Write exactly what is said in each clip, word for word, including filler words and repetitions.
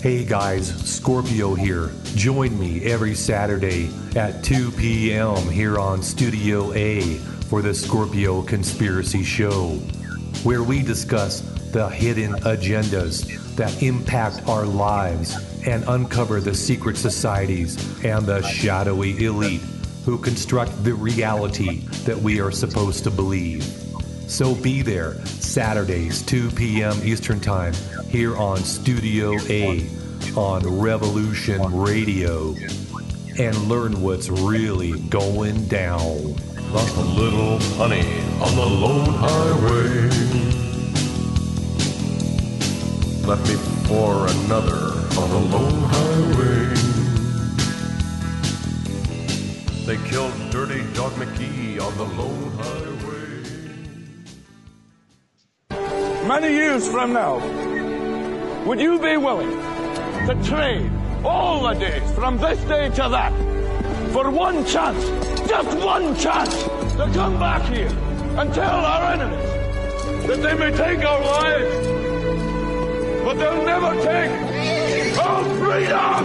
Hey guys, Scorpio here. Join me every Saturday at two p.m. here on Studio A for the Scorpio Conspiracy Show, where we discuss the hidden agendas that impact our lives and uncover the secret societies and the shadowy elite who construct the reality that we are supposed to believe. So be there Saturdays, two p.m. Eastern Time, here on Studio A on Revolution Radio, and learn what's really going down. Like a little honey on the lone highway, left me for another on the lone highway. They killed Dirty Dog McGee on the lone highway. Many years from now, would you be willing to trade all the days from this day to that for one chance, just one chance, to come back here and tell our enemies that they may take our lives, but they'll never take our freedom?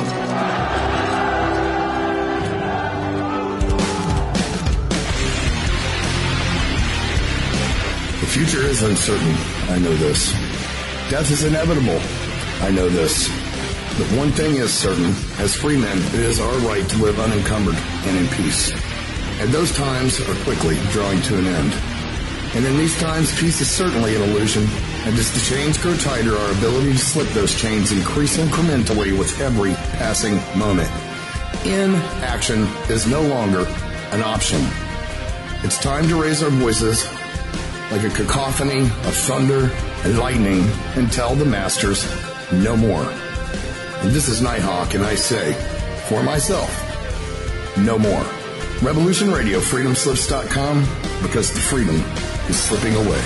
The future is uncertain. I know this. Death is inevitable. I know this. But one thing is certain. As free men, it is our right to live unencumbered and in peace. And those times are quickly drawing to an end. And in these times, peace is certainly an illusion. And as the chains grow tighter, our ability to slip those chains increase incrementally with every passing moment. Inaction is no longer an option. It's time to raise our voices like a cacophony of thunder and lightning and tell the masters no more. And this is Nighthawk, and I say, for myself, no more. Revolution Radio, freedom slips dot com, because the freedom is slipping away.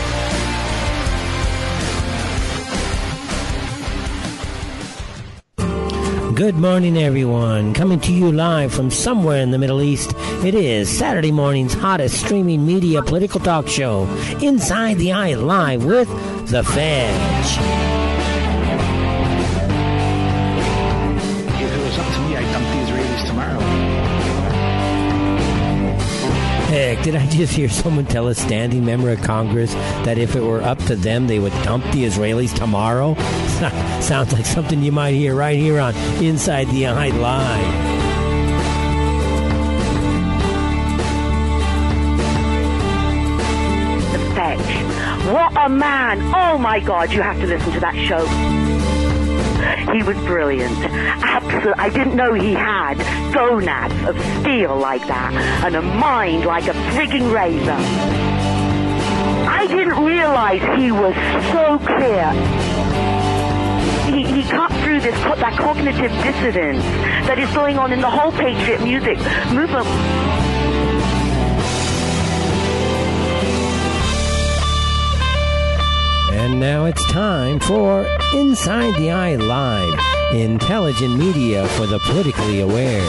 Good morning, everyone. Coming to you live from somewhere in the Middle East, it is Saturday morning's hottest streaming media political talk show, Inside the Eye Live with The Fetch. If it was up to me, I'd dump the Israelis tomorrow. Heck, did I just hear someone tell a standing member of Congress that if it were up to them, they would dump the Israelis tomorrow? Sounds like something you might hear right here on Inside the Eye Live. The Fetch. What a man. Oh, my God, you have to listen to that show. He was brilliant. Absolutely. I didn't know he had gonads of steel like that and a mind like a frigging razor. I didn't realize he was so clear. He, he cut through this that cognitive dissonance that is going on in the whole patriot music movement. And now it's time for Inside the Eye Live, intelligent media for the politically aware.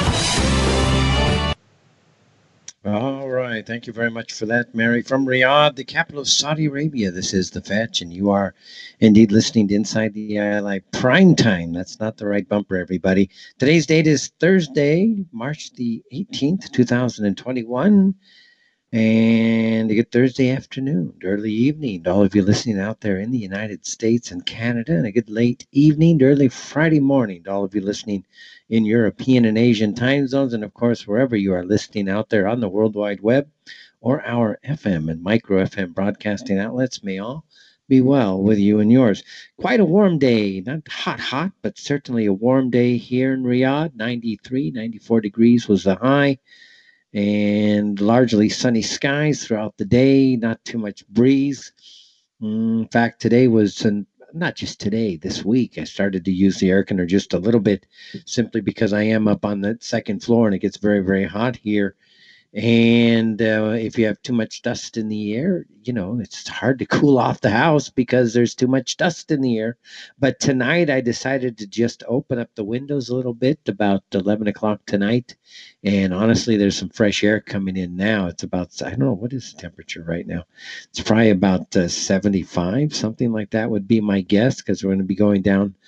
All right. Thank you very much for that, Mary. From Riyadh, the capital of Saudi Arabia, this is The Fetch, and you are indeed listening to Inside the Eye Live Prime Time. That's not the right bumper, everybody. Today's date is Thursday, March the eighteenth, two thousand twenty-one. And a good Thursday afternoon, early evening to all of you listening out there in the United States and Canada, and a good late evening to early Friday morning to all of you listening in European and Asian time zones, and of course wherever you are listening out there on the World Wide Web or our F M and micro F M broadcasting outlets. May all be well with you and yours. Quite a warm day, not hot hot, but certainly a warm day here in Riyadh. ninety-three, ninety-four degrees was the high, and largely sunny skies throughout the day, not too much breeze. In fact, today was, an, not just today, this week, I started to use the air conditioner just a little bit, simply because I am up on the second floor and it gets very, very hot here. And uh, if you have too much dust in the air, you know, it's hard to cool off the house because there's too much dust in the air. But tonight I decided to just open up the windows a little bit about eleven o'clock tonight. And honestly, there's some fresh air coming in now. It's about, I don't know, what is the temperature right now? It's probably about uh, seventy-five, something like that would be my guess, because we're going to be going down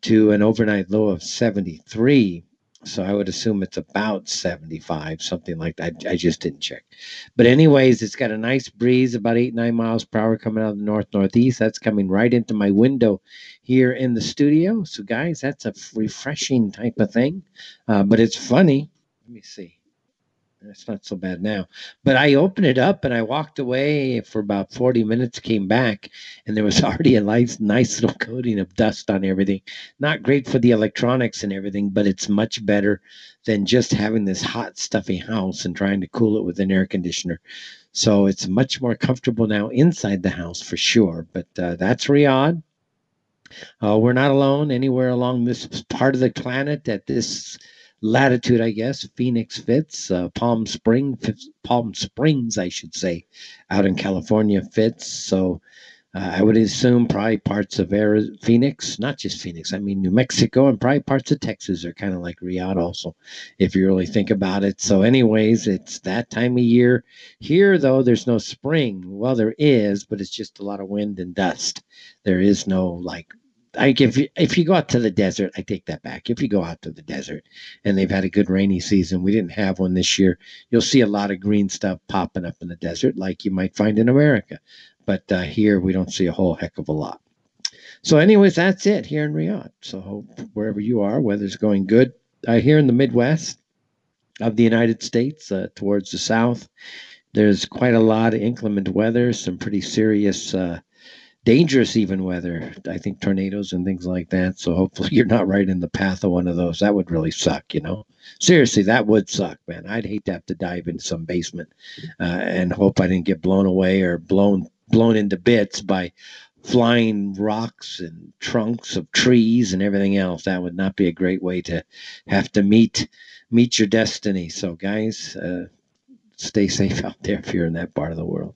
to an overnight low of seventy-three. So I would assume it's about seventy-five, something like that. I just didn't check. But anyways, it's got a nice breeze, about eight, nine miles per hour coming out of the north-northeast. That's coming right into my window here in the studio. So guys, that's a refreshing type of thing. Uh, but it's funny. Let me see. It's not so bad now. But I opened it up and I walked away for about forty minutes, came back, and there was already a nice, nice little coating of dust on everything. Not great for the electronics and everything, but it's much better than just having this hot, stuffy house and trying to cool it with an air conditioner. So it's much more comfortable now inside the house for sure. But uh, that's Riyadh. Uh, we're not alone anywhere along this part of the planet at this latitude, I guess. Phoenix fits, uh, Palm Spring, Palm Springs, I should say, out in California fits. So uh, I would assume probably parts of Arizona, Phoenix, not just Phoenix, I mean New Mexico and probably parts of Texas are kind of like Riyadh also, if you really think about it. So anyways, it's that time of year. Here, though, there's no spring. Well, there is, but it's just a lot of wind and dust. There is no, like, Like if you, if you go out to the desert, I take that back. If you go out to the desert and they've had a good rainy season, we didn't have one this year, you'll see a lot of green stuff popping up in the desert like you might find in America. But uh, here we don't see a whole heck of a lot. So anyways, that's it here in Riyadh. So hope wherever you are, weather's going good. Uh, here in the Midwest of the United States, uh, towards the south, there's quite a lot of inclement weather, some pretty serious uh dangerous even weather, I think tornadoes and things like that. So hopefully you're not right in the path of one of those. That would really suck, you know. Seriously, that would suck, man. I'd hate to have to dive into some basement uh, and hope I didn't get blown away or blown blown into bits by flying rocks and trunks of trees and everything else. That would not be a great way to have to meet meet your destiny. So guys, uh, stay safe out there if you're in that part of the world.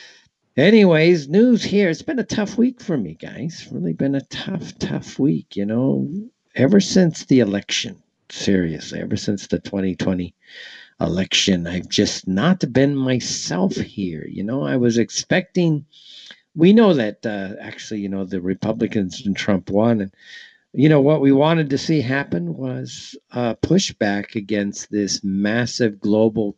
Anyways, news here. It's been a tough week for me, guys. Really been a tough, tough week, you know, ever since the election. Seriously, ever since the twenty twenty election, I've just not been myself here. You know, I was expecting, we know that uh, actually, you know, the Republicans and Trump won. And, you know, what we wanted to see happen was uh, pushback against this massive global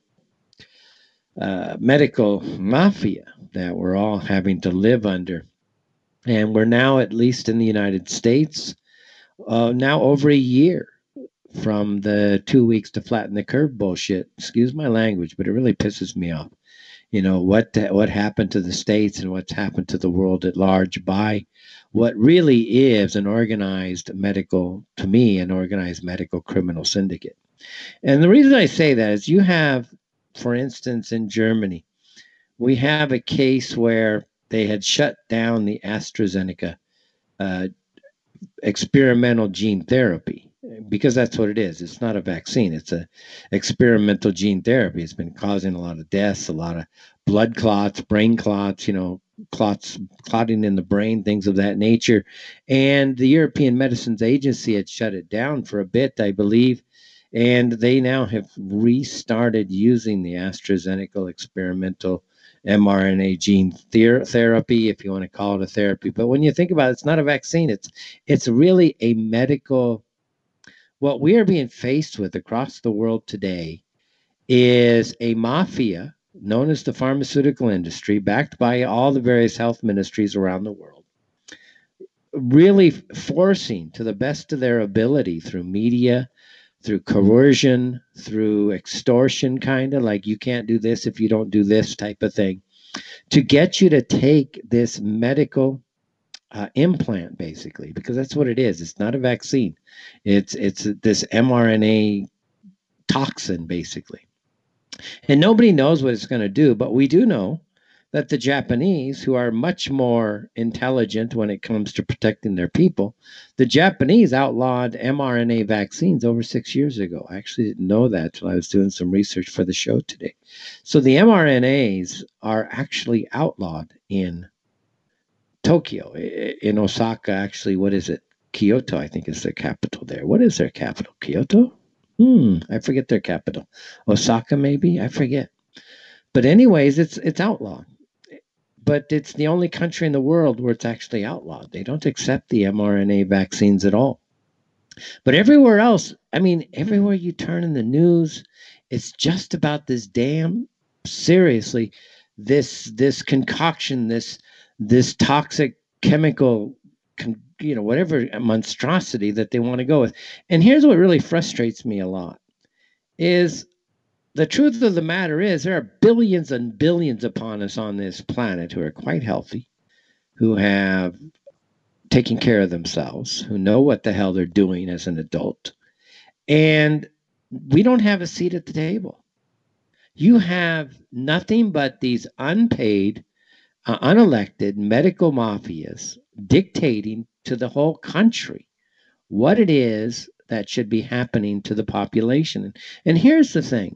uh, medical mafia that we're all having to live under. And we're now, at least in the United States, uh, now over a year from the two weeks to flatten the curve bullshit. Excuse my language, but it really pisses me off. You know, what what happened to the states and what's happened to the world at large by what really is an organized medical, to me, an organized medical criminal syndicate. And the reason I say that is you have, for instance, in Germany, we have a case where they had shut down the AstraZeneca uh, experimental gene therapy, because that's what it is. It's not a vaccine. It's a experimental gene therapy. It's been causing a lot of deaths, a lot of blood clots, brain clots, you know, clots, clotting in the brain, things of that nature. And the European Medicines Agency had shut it down for a bit, I believe. And they now have restarted using the AstraZeneca experimental mRNA gene ther- therapy, if you want to call it a therapy. But when you think about it, it's not a vaccine. It's it's really a medical. What we are being faced with across the world today is a mafia known as the pharmaceutical industry, backed by all the various health ministries around the world, really forcing to the best of their ability through media, through coercion, through extortion, kind of like you can't do this if you don't do this type of thing, to get you to take this medical uh, implant, basically, because that's what it is. It's not a vaccine. It's it's this mRNA toxin, basically. And nobody knows what it's going to do, but we do know that the Japanese, who are much more intelligent when it comes to protecting their people, the Japanese outlawed mRNA vaccines over six years ago. I actually didn't know that until I was doing some research for the show today. So the mRNAs are actually outlawed in Tokyo, in Osaka. Actually, what is it? Kyoto, I think, is their capital there. What is their capital? Kyoto? Hmm, I forget their capital. Osaka, maybe? I forget. But anyways, it's it's outlawed. But it's the only country in the world where it's actually outlawed. They don't accept the mRNA vaccines at all. But everywhere else, I mean, everywhere you turn in the news, it's just about this damn seriously, this this concoction, this this toxic chemical, con, you know, whatever monstrosity that they want to go with. And here's what really frustrates me a lot is the truth of the matter is there are billions and billions upon us on this planet who are quite healthy, who have taken care of themselves, who know what the hell they're doing as an adult. And we don't have a seat at the table. You have nothing but these unpaid, uh, unelected medical mafias dictating to the whole country what it is that should be happening to the population. And here's the thing.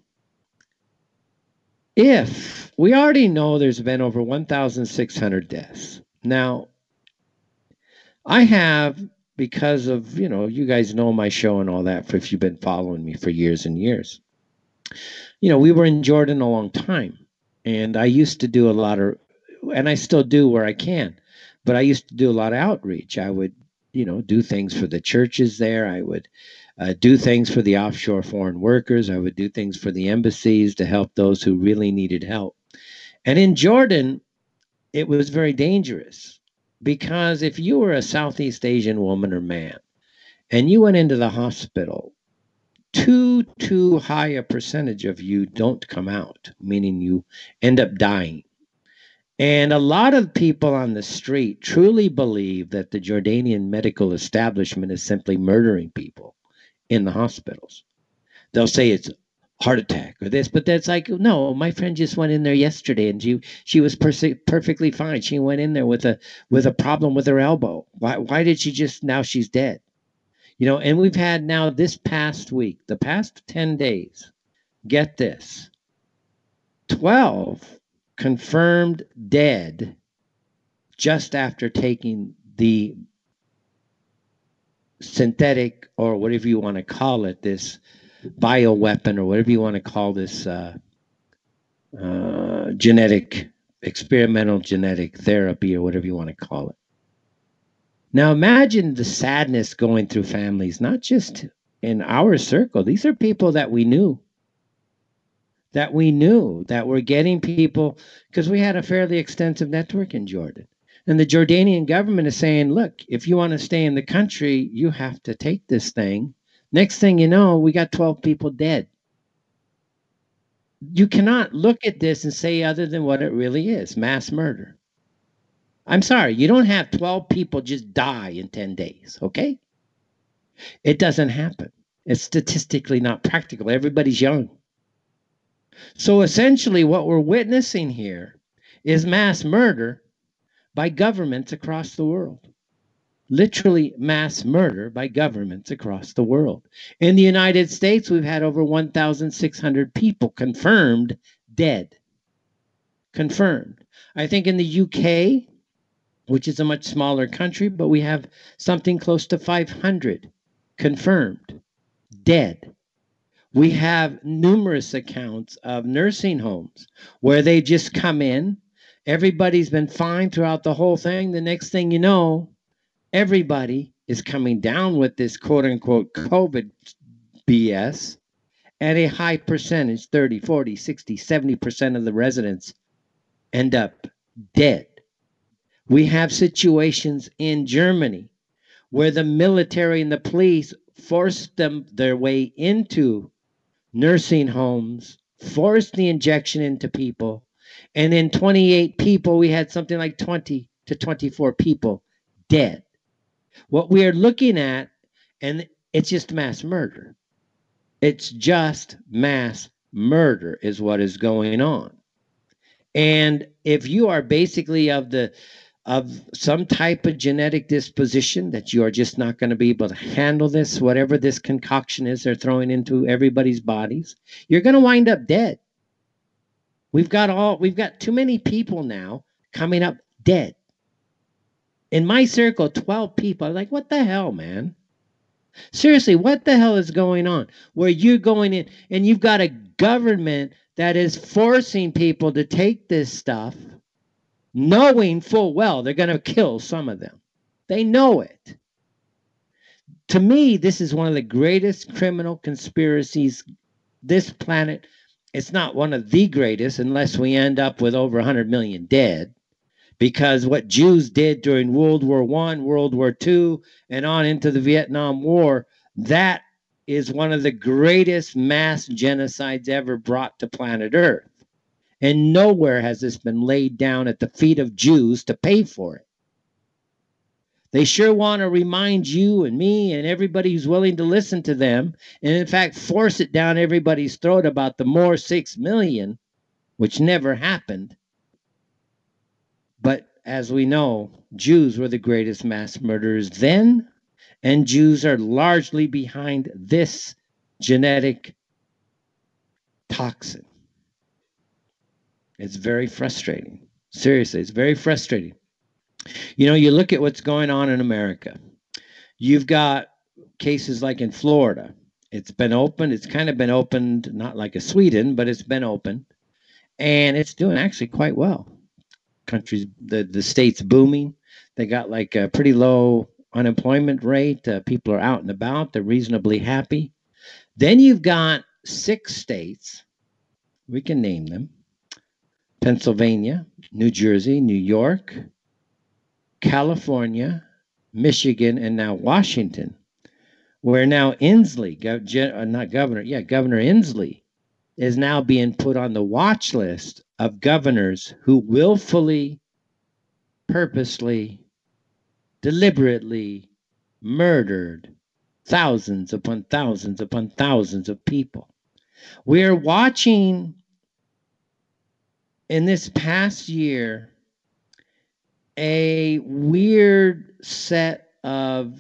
If we already know there's been over one thousand six hundred deaths. Now, I have, because of, you know, you guys know my show and all that, for if you've been following me for years and years. You know, we were in Jordan a long time, and I used to do a lot of, and I still do where I can, but I used to do a lot of outreach. I would, you know, do things for the churches there. I would uh, do things for the offshore foreign workers. I would do things for the embassies to help those who really needed help. And in Jordan, it was very dangerous because if you were a Southeast Asian woman or man and you went into the hospital, too, too high a percentage of you don't come out, meaning you end up dying. And a lot of people on the street truly believe that the Jordanian medical establishment is simply murdering people in the hospitals. They'll say it's heart attack or this, but that's like, no, my friend just went in there yesterday and she she was per- perfectly fine. She went in there with a with a problem with her elbow. Why why did she just, now she's dead? You know, and we've had now this past week, the past ten days, get this, twelve confirmed dead just after taking the synthetic, or whatever you want to call it, this bioweapon, or whatever you want to call this uh, uh, genetic, experimental genetic therapy, or whatever you want to call it. Now imagine the sadness going through families, not just in our circle. These are people that we knew. That we knew, that we're getting people, because we had a fairly extensive network in Jordan. And the Jordanian government is saying, look, if you want to stay in the country, you have to take this thing. Next thing you know, we got twelve people dead. You cannot look at this and say other than what it really is, mass murder. I'm sorry, you don't have twelve people just die in ten days, okay? It doesn't happen. It's statistically not practical. Everybody's young. So essentially what we're witnessing here is mass murder by governments across the world. Literally mass murder by governments across the world. In the United States, we've had over one thousand six hundred people confirmed dead. Confirmed. I think in the U K, which is a much smaller country, but we have something close to five hundred confirmed dead. We have numerous accounts of nursing homes where they just come in. Everybody's been fine throughout the whole thing. The next thing you know, everybody is coming down with this quote unquote COVID B S, and a high percentage, thirty, forty, sixty, seventy percent of the residents end up dead. We have situations in Germany where the military and the police forced them their way into nursing homes, forced the injection into people, and in twenty-eight people, we had something like twenty to twenty-four people dead. What we are looking at, and it's just mass murder. It's just mass murder is what is going on. And if you are basically of the of some type of genetic disposition that you are just not going to be able to handle this, whatever this concoction is they're throwing into everybody's bodies, you're going to wind up dead. We've got all we've got too many people now coming up dead. In my circle, twelve people are like, what the hell, man? Seriously, what the hell is going on? Where you're going in and you've got a government that is forcing people to take this stuff, knowing full well they're going to kill some of them. They know it. to me, this is one of the greatest criminal conspiracies this planet. It's not one of the greatest unless we end up with over one hundred million dead, because what Jews did during World War One, World War Two, and on into the Vietnam War, that is one of the greatest mass genocides ever brought to planet Earth. And nowhere has this been laid down at the feet of Jews to pay for it. They sure want to remind you and me and everybody who's willing to listen to them, and in fact force it down everybody's throat about the more six million, which never happened. But as we know, Jews were the greatest mass murderers then, and Jews are largely behind this genetic toxin. It's very frustrating. Seriously, it's very frustrating. You know, you look at what's going on in America. You've got cases like in Florida. It's been opened. It's kind of been opened, not like a Sweden, but it's been opened. And it's doing actually quite well. Countries, the, the state's booming. They got like a pretty low unemployment rate. Uh, people are out and about. They're reasonably happy. Then you've got six states. We can name them. Pennsylvania, New Jersey, New York, California, Michigan, and now Washington, where now Inslee, gov- uh, not governor, yeah, Governor Inslee, is now being put on the watch list of governors who willfully, purposely, deliberately murdered thousands upon thousands upon thousands of people. We are watching in this past year a weird set of,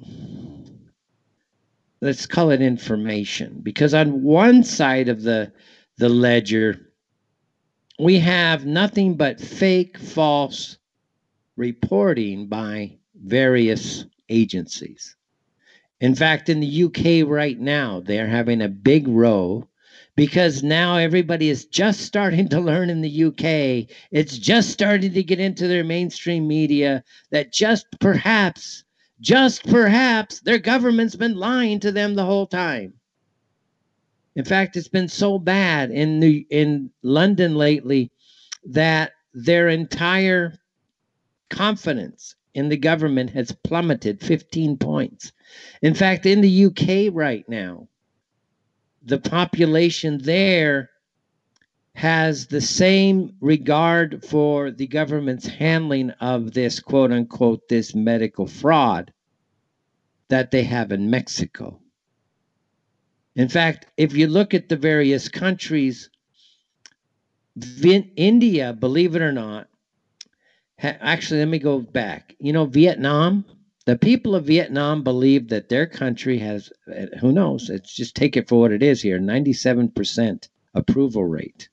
let's call it information, because on one side of the the ledger we have nothing but fake, false reporting by various agencies. In fact, in the U K right now, they're having a big row because now everybody is just starting to learn in the U K. It's just starting to get into their mainstream media that just perhaps, just perhaps, their government's been lying to them the whole time. In fact, it's been so bad in New, in London lately that their entire confidence in the government has plummeted fifteen points. In fact, in the U K right now, the population there has the same regard for the government's handling of this, quote unquote, this medical fraud that they have in Mexico. In fact, if you look at the various countries, India, believe it or not, ha- actually, let me go back. You know, Vietnam, the people of Vietnam believe that their country has, who knows, it's just take it for what it is here, ninety-seven percent approval rate.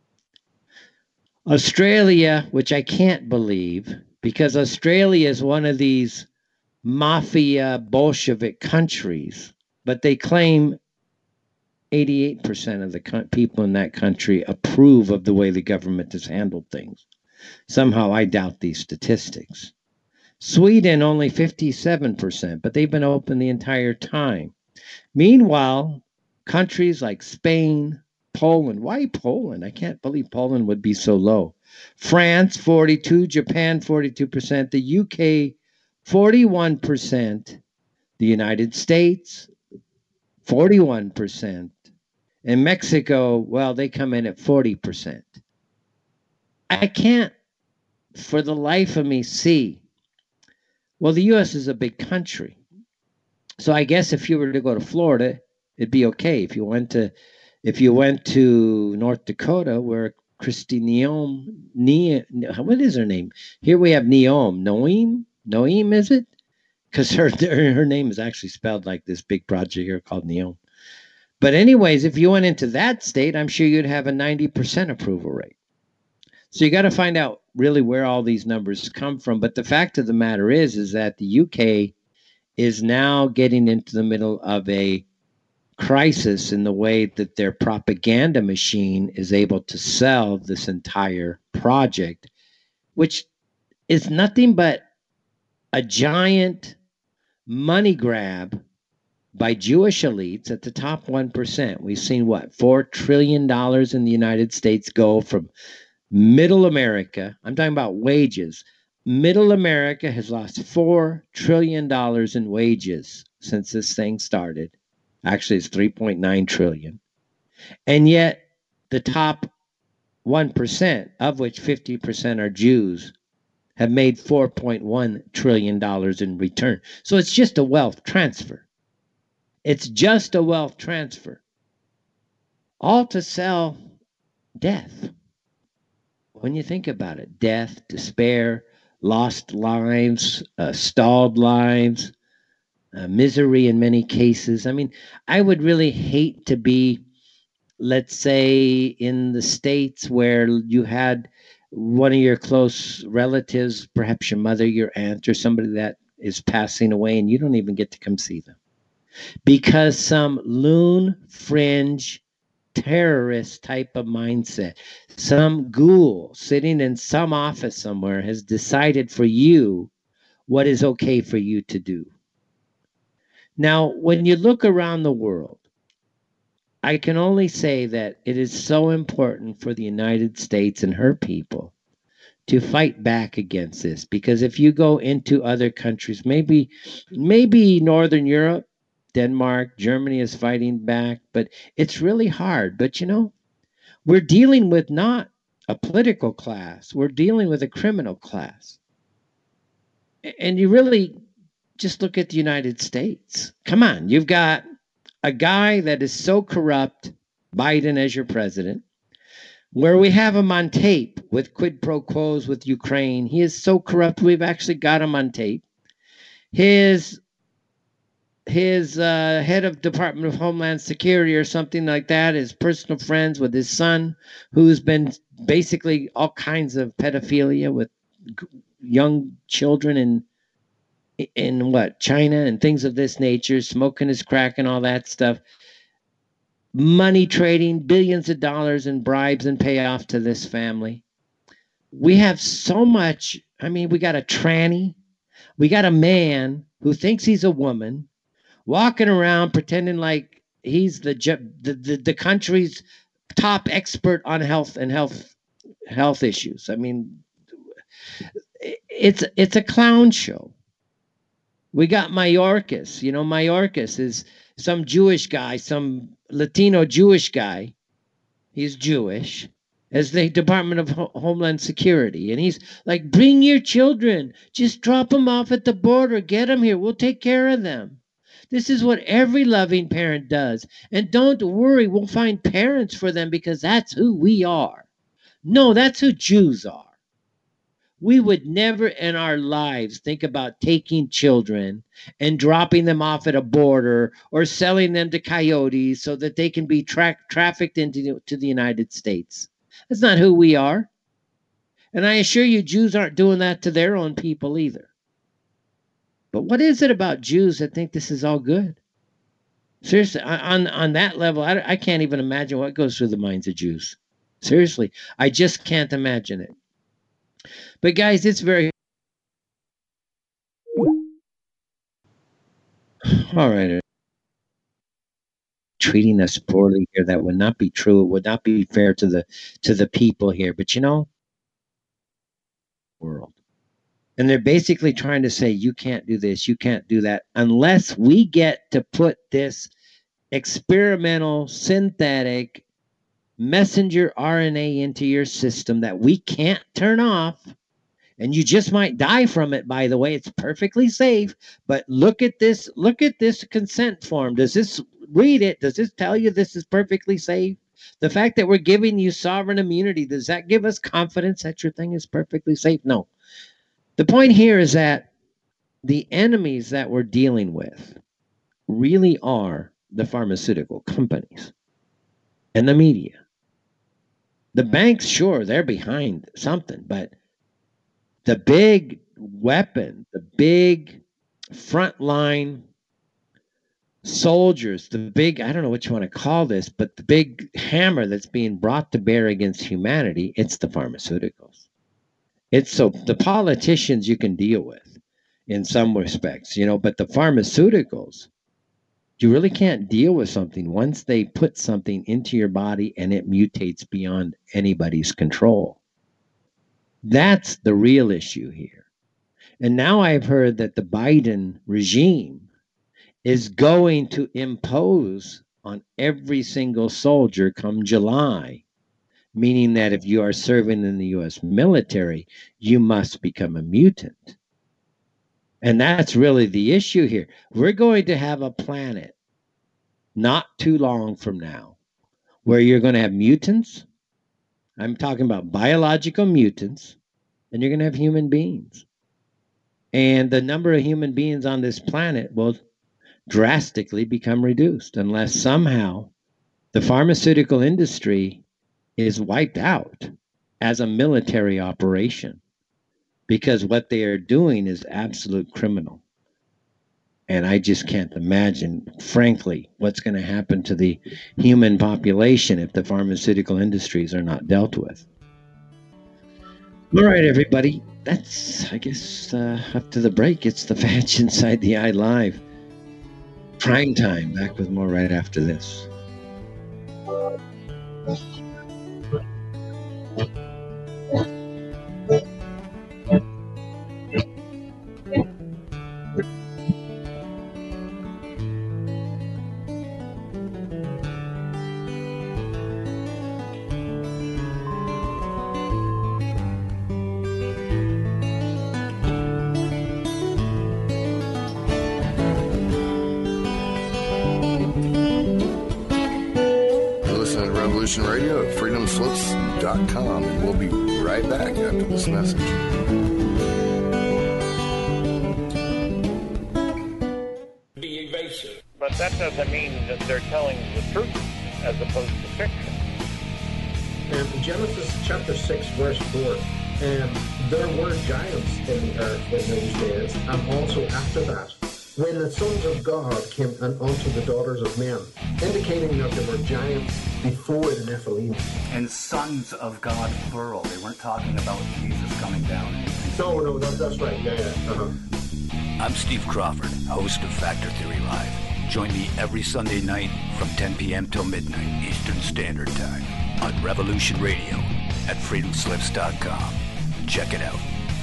Australia, which I can't believe, because Australia is one of these mafia Bolshevik countries, but they claim eighty-eight percent of the co- people in that country approve of the way the government has handled things. Somehow I doubt these statistics. Sweden, only fifty-seven percent, but they've been open the entire time. Meanwhile, countries like Spain, Poland, why Poland? I can't believe Poland would be so low. France, forty-two, Japan, forty-two percent, the U K, forty-one percent, the United States, forty-one percent, and Mexico, well, they come in at forty percent. I can't, for the life of me, see. Well, the U S is a big country. So I guess if you were to go to Florida, it'd be okay. If you went to if you went to North Dakota, where Kristi Noem, ne, what is her name? Here we have Noem. Noem? Noem, is it? Because her, her name is actually spelled like this big project here called Noem. But anyways, if you went into that state, I'm sure you'd have a ninety percent approval rate. So you got to find out really where all these numbers come from. But the fact of the matter is, is that the U K is now getting into the middle of a crisis in the way that their propaganda machine is able to sell this entire project, which is nothing but a giant money grab by Jewish elites at the top one percent. We've seen what, four trillion dollars in the United States go from middle America. I'm talking about wages. Middle America has lost four trillion dollars in wages since this thing started. Actually, it's three point nine trillion dollars. And yet, the top one percent, of which fifty percent are Jews, have made four point one trillion dollars in return. So it's just a wealth transfer. It's just a wealth transfer. All to sell death. When you think about it, death, despair, lost lives, uh, stalled lives, uh, misery in many cases. I mean, I would really hate to be, let's say, in the States where you had one of your close relatives, perhaps your mother, your aunt, or somebody that is passing away, and you don't even get to come see them. Because some loon fringe terrorist type of mindset, some ghoul sitting in some office somewhere has decided for you what is okay for you to do. Now, when you look around the world, I can only say that it is so important for the United States and her people to fight back against this. Because if you go into other countries, maybe, maybe Northern Europe, Denmark, Germany is fighting back, but it's really hard. But you know, we're dealing with not a political class, we're dealing with a criminal class. And you really just look at the United States. Come on, you've got a guy that is so corrupt, Biden as your president, where we have him on tape with quid pro quos with Ukraine. He is so corrupt, we've actually got him on tape. His his uh, head of Department of Homeland Security or something like that is personal friends with his son, who's been basically all kinds of pedophilia with young children in in what, China and things of this nature, smoking his crack and all that stuff, money trading, billions of dollars in bribes and payoff to this family. We have so much. I mean, we got a tranny, we got a man who thinks he's a woman, walking around pretending like he's the, the the the country's top expert on health and health health issues. I mean, it's it's a clown show. We got Mayorkas. You know, Mayorkas is some Jewish guy, some Latino Jewish guy. He's Jewish, as the Department of Ho- Homeland Security. And he's like, bring your children. Just drop them off at the border. Get them here. We'll take care of them. This is what every loving parent does. And don't worry, we'll find parents for them because that's who we are. No, that's who Jews are. We would never in our lives think about taking children and dropping them off at a border or selling them to coyotes so that they can be tra- trafficked into to the United States. That's not who we are. And I assure you, Jews aren't doing that to their own people either. But what is it about Jews that think this is all good? Seriously, on, on that level, I, I can't even imagine what goes through the minds of Jews. Seriously, I just can't imagine it. But guys, it's very... All right. Treating us poorly here, that would not be true. It would not be fair to the to the people here. But you know, world. And they're basically trying to say, you can't do this, you can't do that, unless we get to put this experimental, synthetic messenger R N A into your system that we can't turn off. And you just might die from it, by the way. It's perfectly safe. But look at this, look at this consent form. Does this, read it, does this tell you this is perfectly safe? The fact that we're giving you sovereign immunity, does that give us confidence that your thing is perfectly safe? No. The point here is that the enemies that we're dealing with really are the pharmaceutical companies and the media. The banks, sure, they're behind something, but the big weapon, the big frontline soldiers, the big, I don't know what you want to call this, but the big hammer that's being brought to bear against humanity, it's the pharmaceuticals. It's so the politicians you can deal with. in some respects, you know, but the pharmaceuticals, you really can't deal with something once they put something into your body and it mutates beyond anybody's control. That's the real issue here. And now I've heard that the Biden regime is going to impose on every single soldier come July, meaning that if you are serving in the U S military, you must become a mutant. And that's really the issue here. We're going to have a planet not too long from now where you're going to have mutants. I'm talking about biological mutants, and you're going to have human beings. And the number of human beings on this planet will drastically become reduced unless somehow the pharmaceutical industry is wiped out as a military operation, because what they are doing is absolute criminal. And I just can't imagine, frankly, what's going to happen to the human population if the pharmaceutical industries are not dealt with. All right, everybody. That's, I guess, uh, up to the break. It's the Vag Inside the Eye Live. Prime time. Back with more right after this. Radio at freedom slips dot com, and we'll be right back after this message. Be evasive. But that doesn't mean that they're telling the truth as opposed to fiction. And in Genesis chapter six, verse four, and there were giants in the earth in those days, and also after that, when the sons of God came unto the daughters of men, indicating that there were giants before the Nephilim. And sons of God, plural. They weren't talking about Jesus coming down. No, no, that, that's right. Yeah, yeah. Uh-huh. I'm Steve Crawford, host of Factor Theory Live. Join me every Sunday night from ten p.m. till midnight Eastern Standard Time on Revolution Radio at freedom slips dot com. Check it out.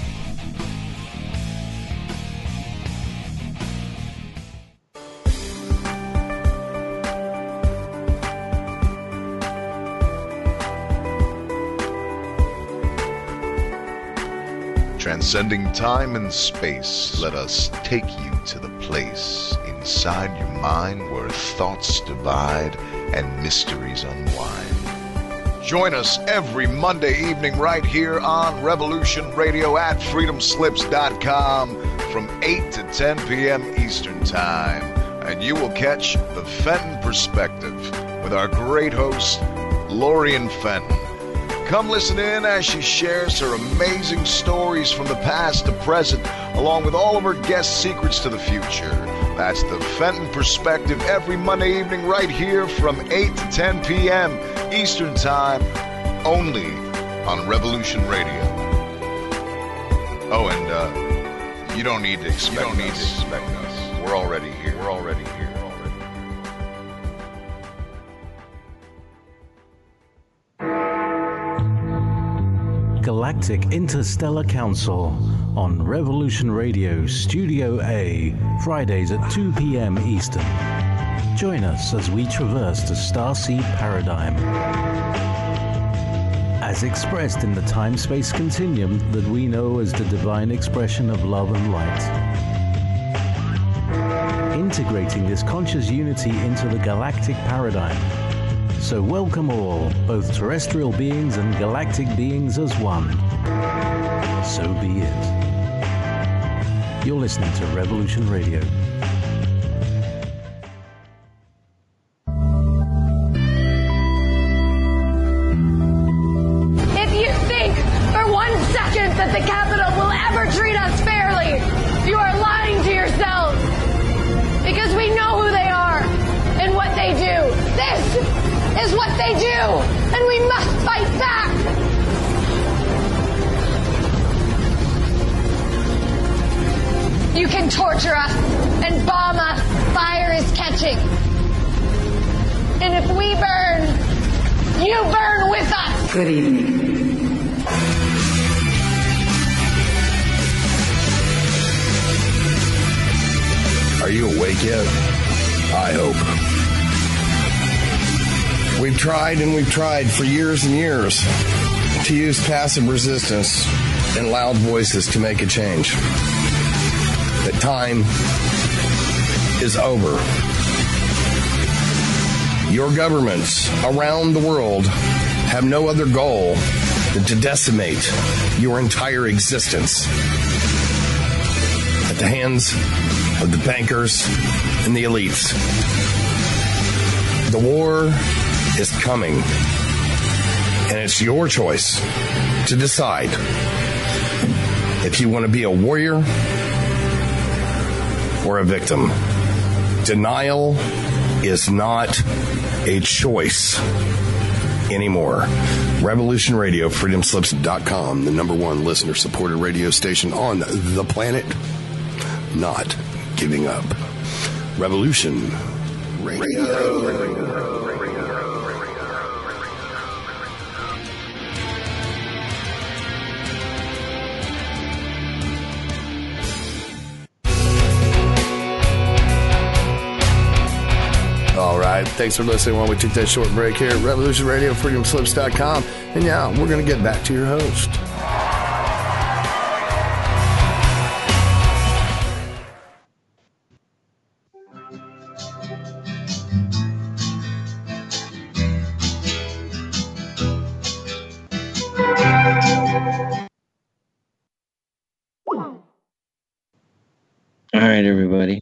Transcending time and space, let us take you to the place inside your mind where thoughts divide and mysteries unwind. Join us every Monday evening right here on Revolution Radio at freedom slips dot com from eight to ten p.m. Eastern Time. And you will catch the Fenton Perspective with our great host, Lorian Fenton. Come listen in as she shares her amazing stories from the past to present, along with all of her guest secrets to the future. That's the Fenton Perspective every Monday evening right here from eight to ten p.m. Eastern Time, only on Revolution Radio. Oh, and uh, you don't need to expect you don't need us. to expect us. We're already here. We're already here. Galactic Interstellar Council on Revolution Radio Studio A, Fridays at two p.m. Eastern. Join us as we traverse the starseed paradigm, as expressed in the time-space continuum that we know as the divine expression of love and light. Integrating this conscious unity into the galactic paradigm. So welcome all, both terrestrial beings and galactic beings as one. So be it. You're listening to Revolution Radio. If you think for one second that the Capitol will ever treat us fairly, you are lying to yourselves. Because we know who they are and what they do. This is what they do, and we must fight back. and torture us and bomb us, fire is catching. And if we burn, you burn with us. Good evening. Are you awake yet? I hope. We've tried and we've tried for years and years to use passive resistance and loud voices to make a change. The time is over. Your governments around the world have no other goal than to decimate your entire existence at the hands of the bankers and the elites. The war is coming, and it's your choice to decide if you want to be a warrior or a victim. Denial is not a choice anymore. Revolution Radio, freedom slips dot com, the number one listener-supported radio station on the planet. Not giving up. Revolution Radio. All right. Thanks for listening while we took that short break here at Revolution Radio, freedom slips dot com. And yeah, we're going to get back to your host. All right, everybody.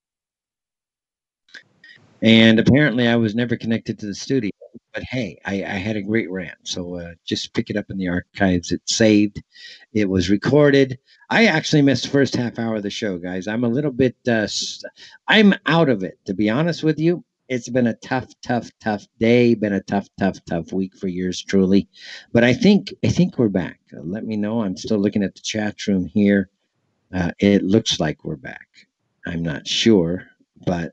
And apparently I was never connected to the studio, but hey, I, I had a great rant. So uh, just pick it up in the archives. It's saved. It was recorded. I actually missed the first half hour of the show, guys. I'm a little bit, uh, I'm out of it, to be honest with you. It's been a tough, tough, tough day. Been a tough, tough, tough week for yours truly. But I think, I think we're back. Uh, let me know. I'm still looking at the chat room here. Uh, it looks like we're back. I'm not sure, but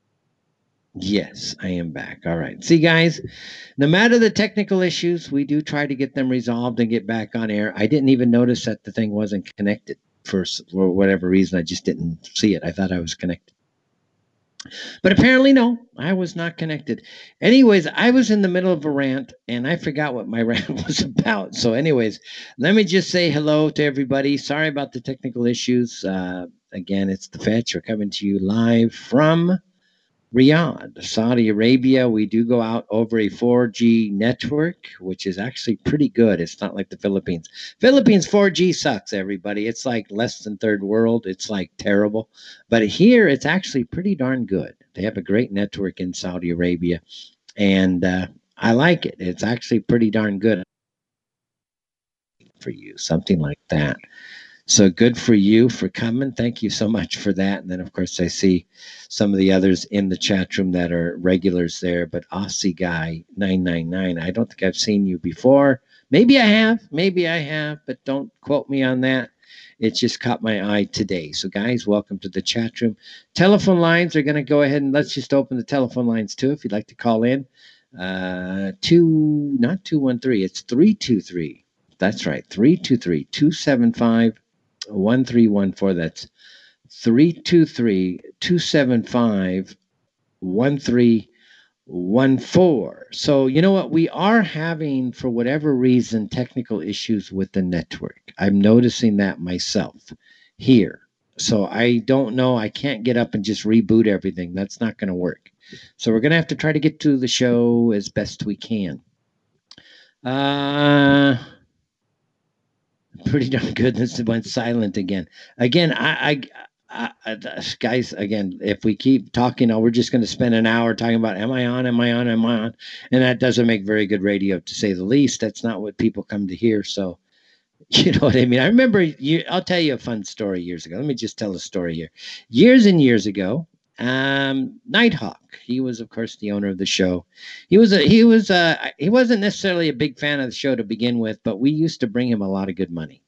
yes, I am back. All right. See, guys, no matter the technical issues, we do try to get them resolved and get back on air. I didn't even notice that the thing wasn't connected for, for whatever reason. I just didn't see it. I thought I was connected. But apparently, no, I was not connected. Anyways, I was in the middle of a rant, and I forgot what my rant was about. So anyways, let me just say hello to everybody. Sorry about the technical issues. Uh, again, it's The Fetch. We're coming to you live from Riyadh, Saudi Arabia. We do go out over a four G network, which is actually pretty good. It's not like the Philippines. Philippines four G sucks, everybody. It's like less than third world. It's like terrible. But here, it's actually pretty darn good. They have a great network in Saudi Arabia, and uh, I like it. It's actually pretty darn good for you, something like that. So good for you for coming. Thank you so much for that. And then, of course, I see some of the others in the chat room that are regulars there. But Aussie Guy nine nine nine, I don't think I've seen you before. Maybe I have. Maybe I have. But don't quote me on that. It just caught my eye today. So, guys, welcome to the chat room. Telephone lines are going to go ahead and let's just open the telephone lines, too, if you'd like to call in. Uh, two, not two one three. It's three two three. That's right. three two three, two seven five, one three one four. That's three two three, two seven five, one three one four. So you know what, we are having, for whatever reason, technical issues with the network. I'm noticing that myself here. So I don't know, I can't get up and just reboot everything. That's not going to work. So we're going to have to try to get to the show as best we can. uh Pretty darn good. This went silent again. Again, I, I, I, guys, again, if we keep talking, oh, we're just going to spend an hour talking about, am I on, am I on, am I on? And that doesn't make very good radio, to say the least. That's not what people come to hear. So, you know what I mean? I remember, you, I'll tell you a fun story years ago. Let me just tell a story here. Years and years ago, um, Nighthawk, he was, of course, the owner of the show. He was a, he was a, he wasn't necessarily a big fan of the show to begin with, but we used to bring him a lot of good money.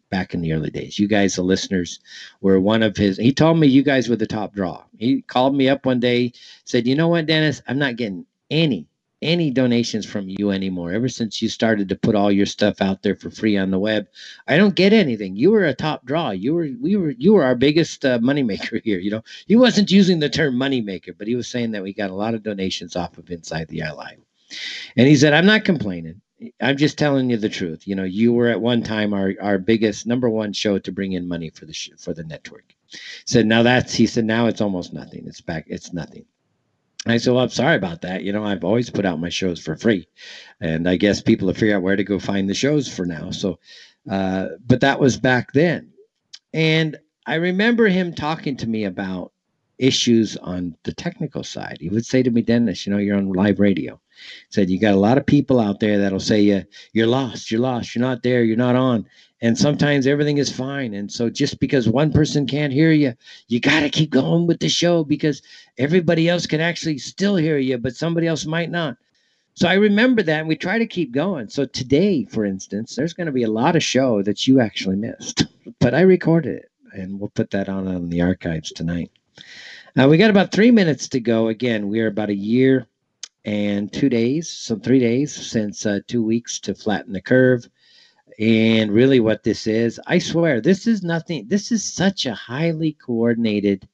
back in the early days. You guys, the listeners, were one of his. He told me you guys were the top draw. He called me up one day, said, you know what, Dennis, I'm not getting any, any donations from you anymore. Ever since you started to put all your stuff out there for free on the web, I don't get anything. You were a top draw. You were, we were, you were our biggest uh, moneymaker here. You know, he wasn't using the term moneymaker, but he was saying that we got a lot of donations off of Inside the Eye Live. And he said, I'm not complaining. I'm just telling you the truth. You know, you were at one time our, our biggest number one show to bring in money for the sh- for the network. Said now that's he said now it's almost nothing. It's back. It's nothing. I said, well, I'm sorry about that. You know, I've always put out my shows for free, and I guess people have figured out where to go find the shows for now. So, uh, but that was back then, and I remember him talking to me about issues on the technical side. He would say to me, Dennis, you know, you're on live radio. Said you got a lot of people out there that'll say you you're lost, you're lost, you're not there, you're not on, and sometimes everything is fine. And so just because one person can't hear you, you got to keep going with the show because everybody else can actually still hear you, but somebody else might not. So I remember that, and we try to keep going. So today, for instance, there's going to be a lot of show that you actually missed, but I recorded it, and we'll put that on on the archives tonight. Uh, we got about three minutes to go. Again, we are about a year and two days, so three days since uh, two weeks to flatten the curve. And really what this is, I swear, this is nothing. This is such a highly coordinated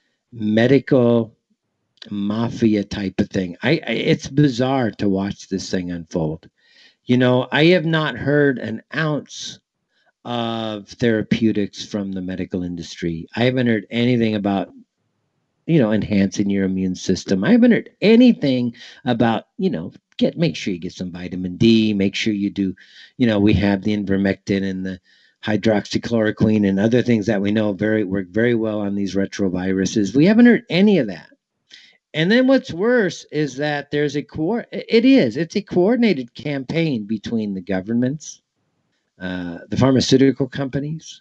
medical mafia type of thing. I, I it's bizarre to watch this thing unfold. You know, I have not heard an ounce of therapeutics from the medical industry. I haven't heard anything about, you know, enhancing your immune system. I haven't heard anything about, you know, get, make sure you get some vitamin D, make sure you do, you know, we have the ivermectin and the hydroxychloroquine and other things that we know very work very well on these retroviruses. We haven't heard any of that. And then what's worse is that there's a, co- it is, it's a coordinated campaign between the governments, uh, the pharmaceutical companies,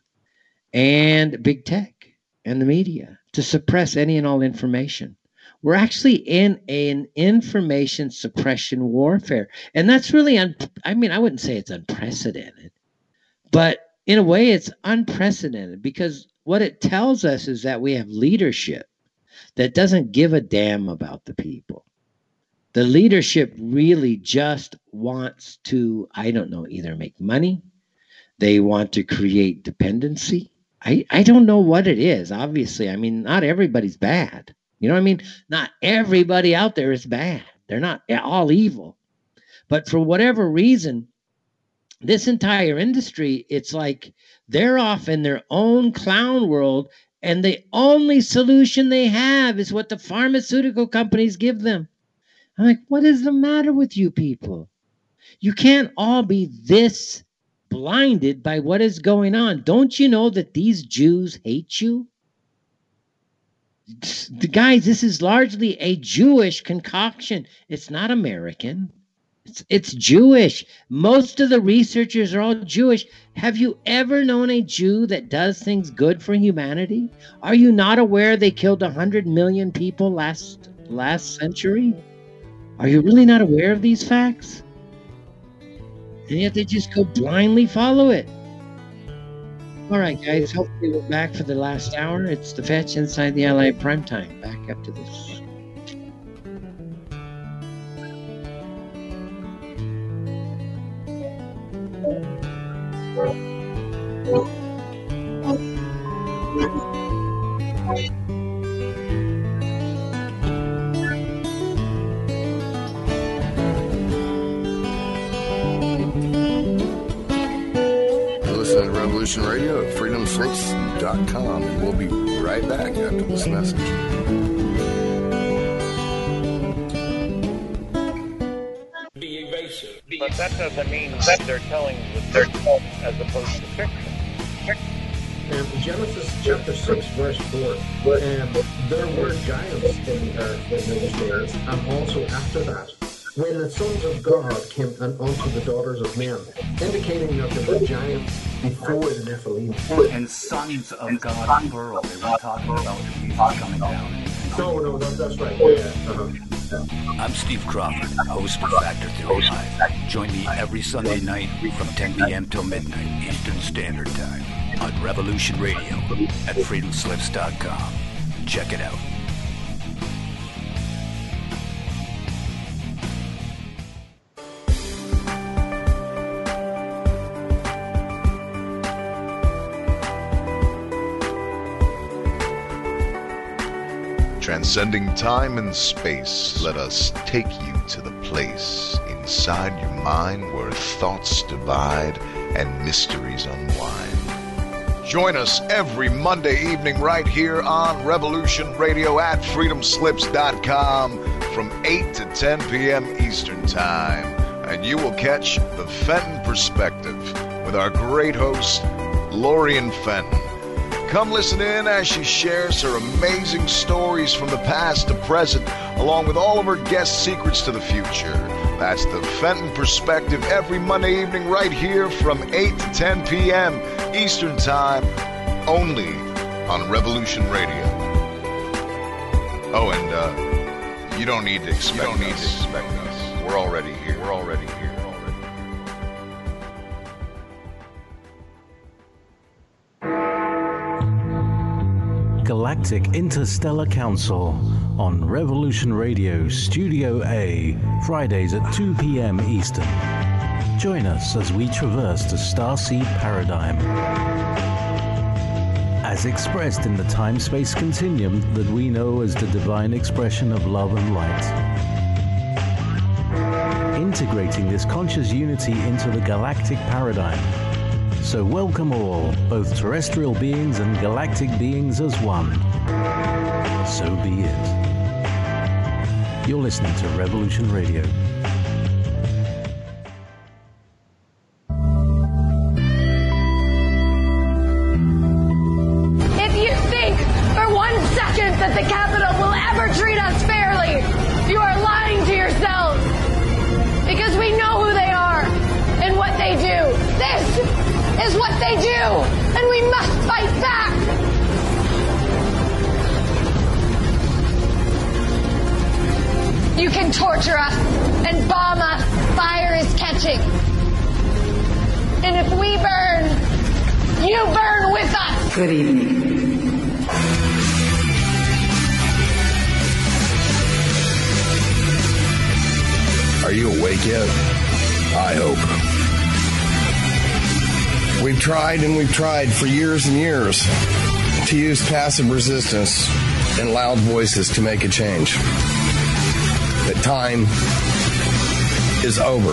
and big tech and the media to suppress any and all information. We're actually in an information suppression warfare. And that's really, un- I mean, I wouldn't say it's unprecedented, but in a way it's unprecedented because what it tells us is that we have leadership that doesn't give a damn about the people. The leadership really just wants to, I don't know, either make money, they want to create dependency. I, I don't know what it is, obviously. I mean, not everybody's bad. You know what I mean? Not everybody out there is bad. They're not all evil. But for whatever reason, this entire industry, it's like they're off in their own clown world, and the only solution they have is what the pharmaceutical companies give them. I'm like, what is the matter with you people? You can't all be this blinded by what is going on. Don't you know that these Jews hate you? The guys, this is largely a Jewish concoction. It's not American. It's, it's Jewish. Most of the researchers are all Jewish. Have you ever known a Jew that does things good for humanity? Are you not aware they killed one hundred million people last last century? Are you really not aware of these facts? And yet they just go blindly follow it. All right, guys. Hopefully we're back for the last hour. It's the Fetch Inside the Eye Live Primetime. Back up to this. Listen to Revolution Radio at freedom slips dot com, and we'll be right back after this message. Be evasive, but that doesn't mean that they're telling the truth as opposed to fiction. Um, Genesis chapter six, verse four. Um, there were giants in the earth in those days, and also after that, when the sons of God came unto the daughters of men, indicating that there were giants before the Nephilim. And sons of God plural. They weren't talking about Jesus coming down. No, no, that, that's right. Yeah. Uh-huh. I'm Steve Crawford, host of Factor Theory Live. Join me every Sunday night from ten p.m. till midnight Eastern Standard Time on Revolution Radio at freedom slips dot com. Check it out. Transcending time and space, let us take you to the place inside your mind where thoughts divide and mysteries unwind. Join us every Monday evening right here on Revolution Radio at freedom slips dot com from eight to ten p.m. Eastern Time. And you will catch the Fenton Perspective with our great host, Lorian Fenton. Come listen in as she shares her amazing stories from the past to present, along with all of her guest secrets to the future. That's the Fenton Perspective every Monday evening right here from eight to ten p.m. Eastern Time, only on Revolution Radio. Oh, and uh, you don't need to expect, you don't need us. to expect us. We're already here. We're already here. Galactic Interstellar Council on Revolution Radio Studio A, Fridays at two p.m. Eastern. Join us as we traverse the starseed paradigm, as expressed in the time-space continuum that we know as the divine expression of love and light. Integrating this conscious unity into the galactic paradigm. So welcome all, both terrestrial beings and galactic beings as one. So be it. You're listening to Revolution Radio. If you think for one second that the Capitol will ever treat us fairly, you are lying to yourselves. Because we know who they are and what they do. This is what they do, and we must fight back. You can torture us and bomb us. Fire is catching. And if we burn, you burn with us. Good evening. Are you awake yet? I hope. We've tried and we've tried for years and years to use passive resistance and loud voices to make a change. But time is over.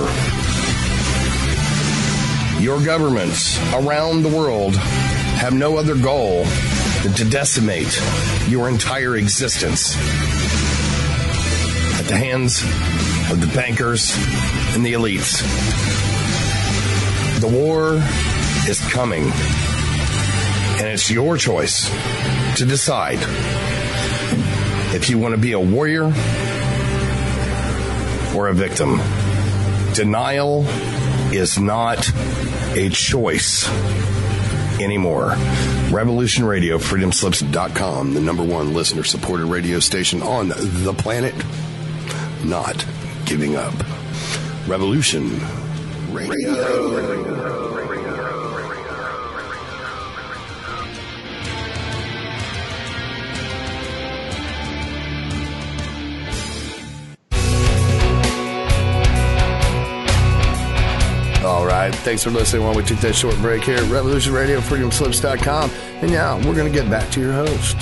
Your governments around the world have no other goal than to decimate your entire existence at the hands of the bankers and the elites. The war is coming, and it's your choice to decide if you want to be a warrior or a victim. Denial is not a choice anymore. Revolution Radio, freedom slips dot com, the number one listener-supported radio station on the planet. Not giving up. Revolution Radio. Radio. All right, thanks for listening while we took that short break here at Revolution Radio, freedom slips dot com. And now we're going to get back to your host.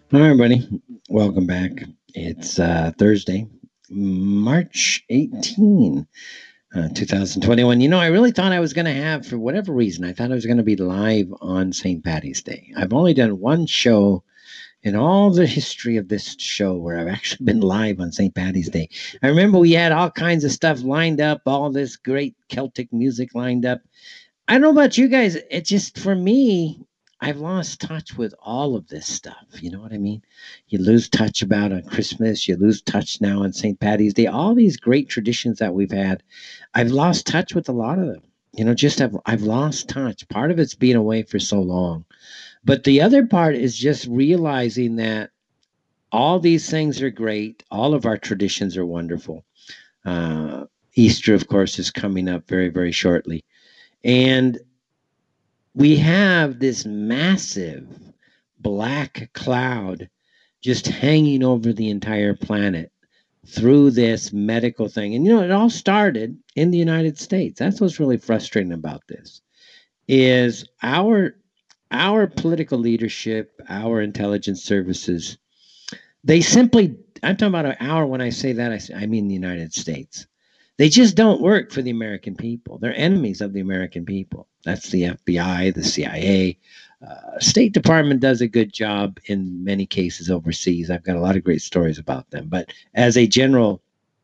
All right, buddy. Welcome back. It's uh, Thursday, March eighteenth, uh, twenty twenty-one. You know, I really thought I was going to have, for whatever reason, I thought I was going to be live on Saint Patty's Day. I've only done one show in all the history of this show where I've actually been live on Saint Patty's Day. I remember we had all kinds of stuff lined up, all this great Celtic music lined up. I don't know about you guys. It just, for me, I've lost touch with all of this stuff. You know what I mean? You lose touch about on Christmas. You lose touch now on Saint Patty's Day. All these great traditions that we've had, I've lost touch with a lot of them. You know, just have, I've lost touch. Part of it's being away for so long. But the other part is just realizing that all these things are great. All of our traditions are wonderful. Uh, Easter, of course, is coming up very, very shortly. And we have this massive black cloud just hanging over the entire planet through this medical thing. And, you know, it all started in the United States. That's what's really frustrating about this, is our, our political leadership, our intelligence services, they simply, I'm talking about our, when I say that, I, say, I mean the United States. They just don't work for the American people. They're enemies of the American people. That's the F B I, the C I A. Uh, State Department does a good job in many cases overseas. I've got a lot of great stories about them. But as a general,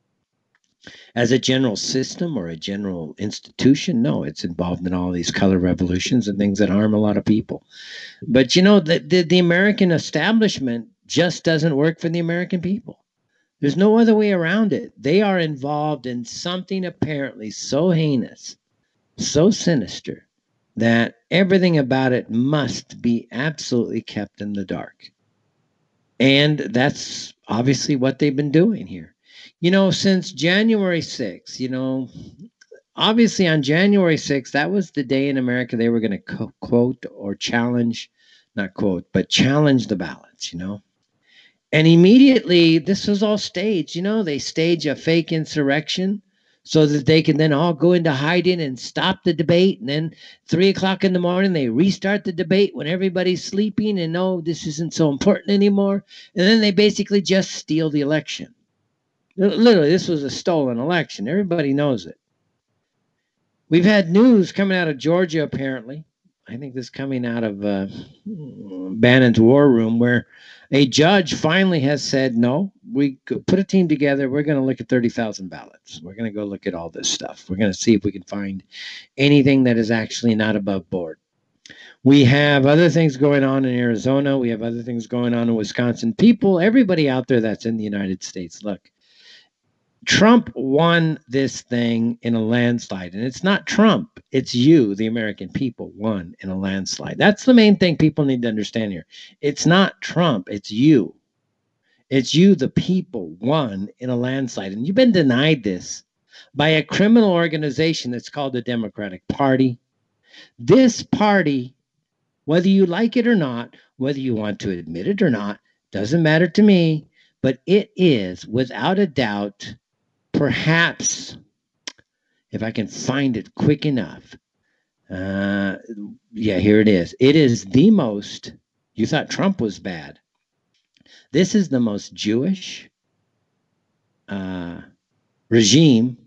as a general system or a general institution, no, it's involved in all these color revolutions and things that harm a lot of people. But, you know, the, the, the American establishment just doesn't work for the American people. There's no other way around it. They are involved in something apparently so heinous, so sinister, that everything about it must be absolutely kept in the dark. And that's obviously what they've been doing here. You know, since January sixth, you know, obviously on January sixth, that was the day in America they were going to co- quote or challenge, not quote, but challenge the ballots, you know. And immediately, this was all staged. You know, they stage a fake insurrection so that they can then all go into hiding and stop the debate. And then three o'clock in the morning, they restart the debate when everybody's sleeping and no, this isn't so important anymore. And then they basically just steal the election. Literally, this was a stolen election. Everybody knows it. We've had news coming out of Georgia, apparently. I think this is coming out of uh, Bannon's war room, where a judge finally has said, no, we put a team together. We're going to look at thirty thousand ballots. We're going to go look at all this stuff. We're going to see if we can find anything that is actually not above board. We have other things going on in Arizona. We have other things going on in Wisconsin. People, everybody out there that's in the United States, look, Trump won this thing in a landslide, and it's not Trump. It's you, the American people, won in a landslide. That's the main thing people need to understand here. It's not Trump. It's you. It's you, the people, won in a landslide. And you've been denied this by a criminal organization that's called the Democratic Party. This party, whether you like it or not, whether you want to admit it or not, doesn't matter to me, but it is, without a doubt, perhaps, if I can find it quick enough, uh, yeah, here it is. It is the most, you thought Trump was bad. This is the most Jewish uh, regime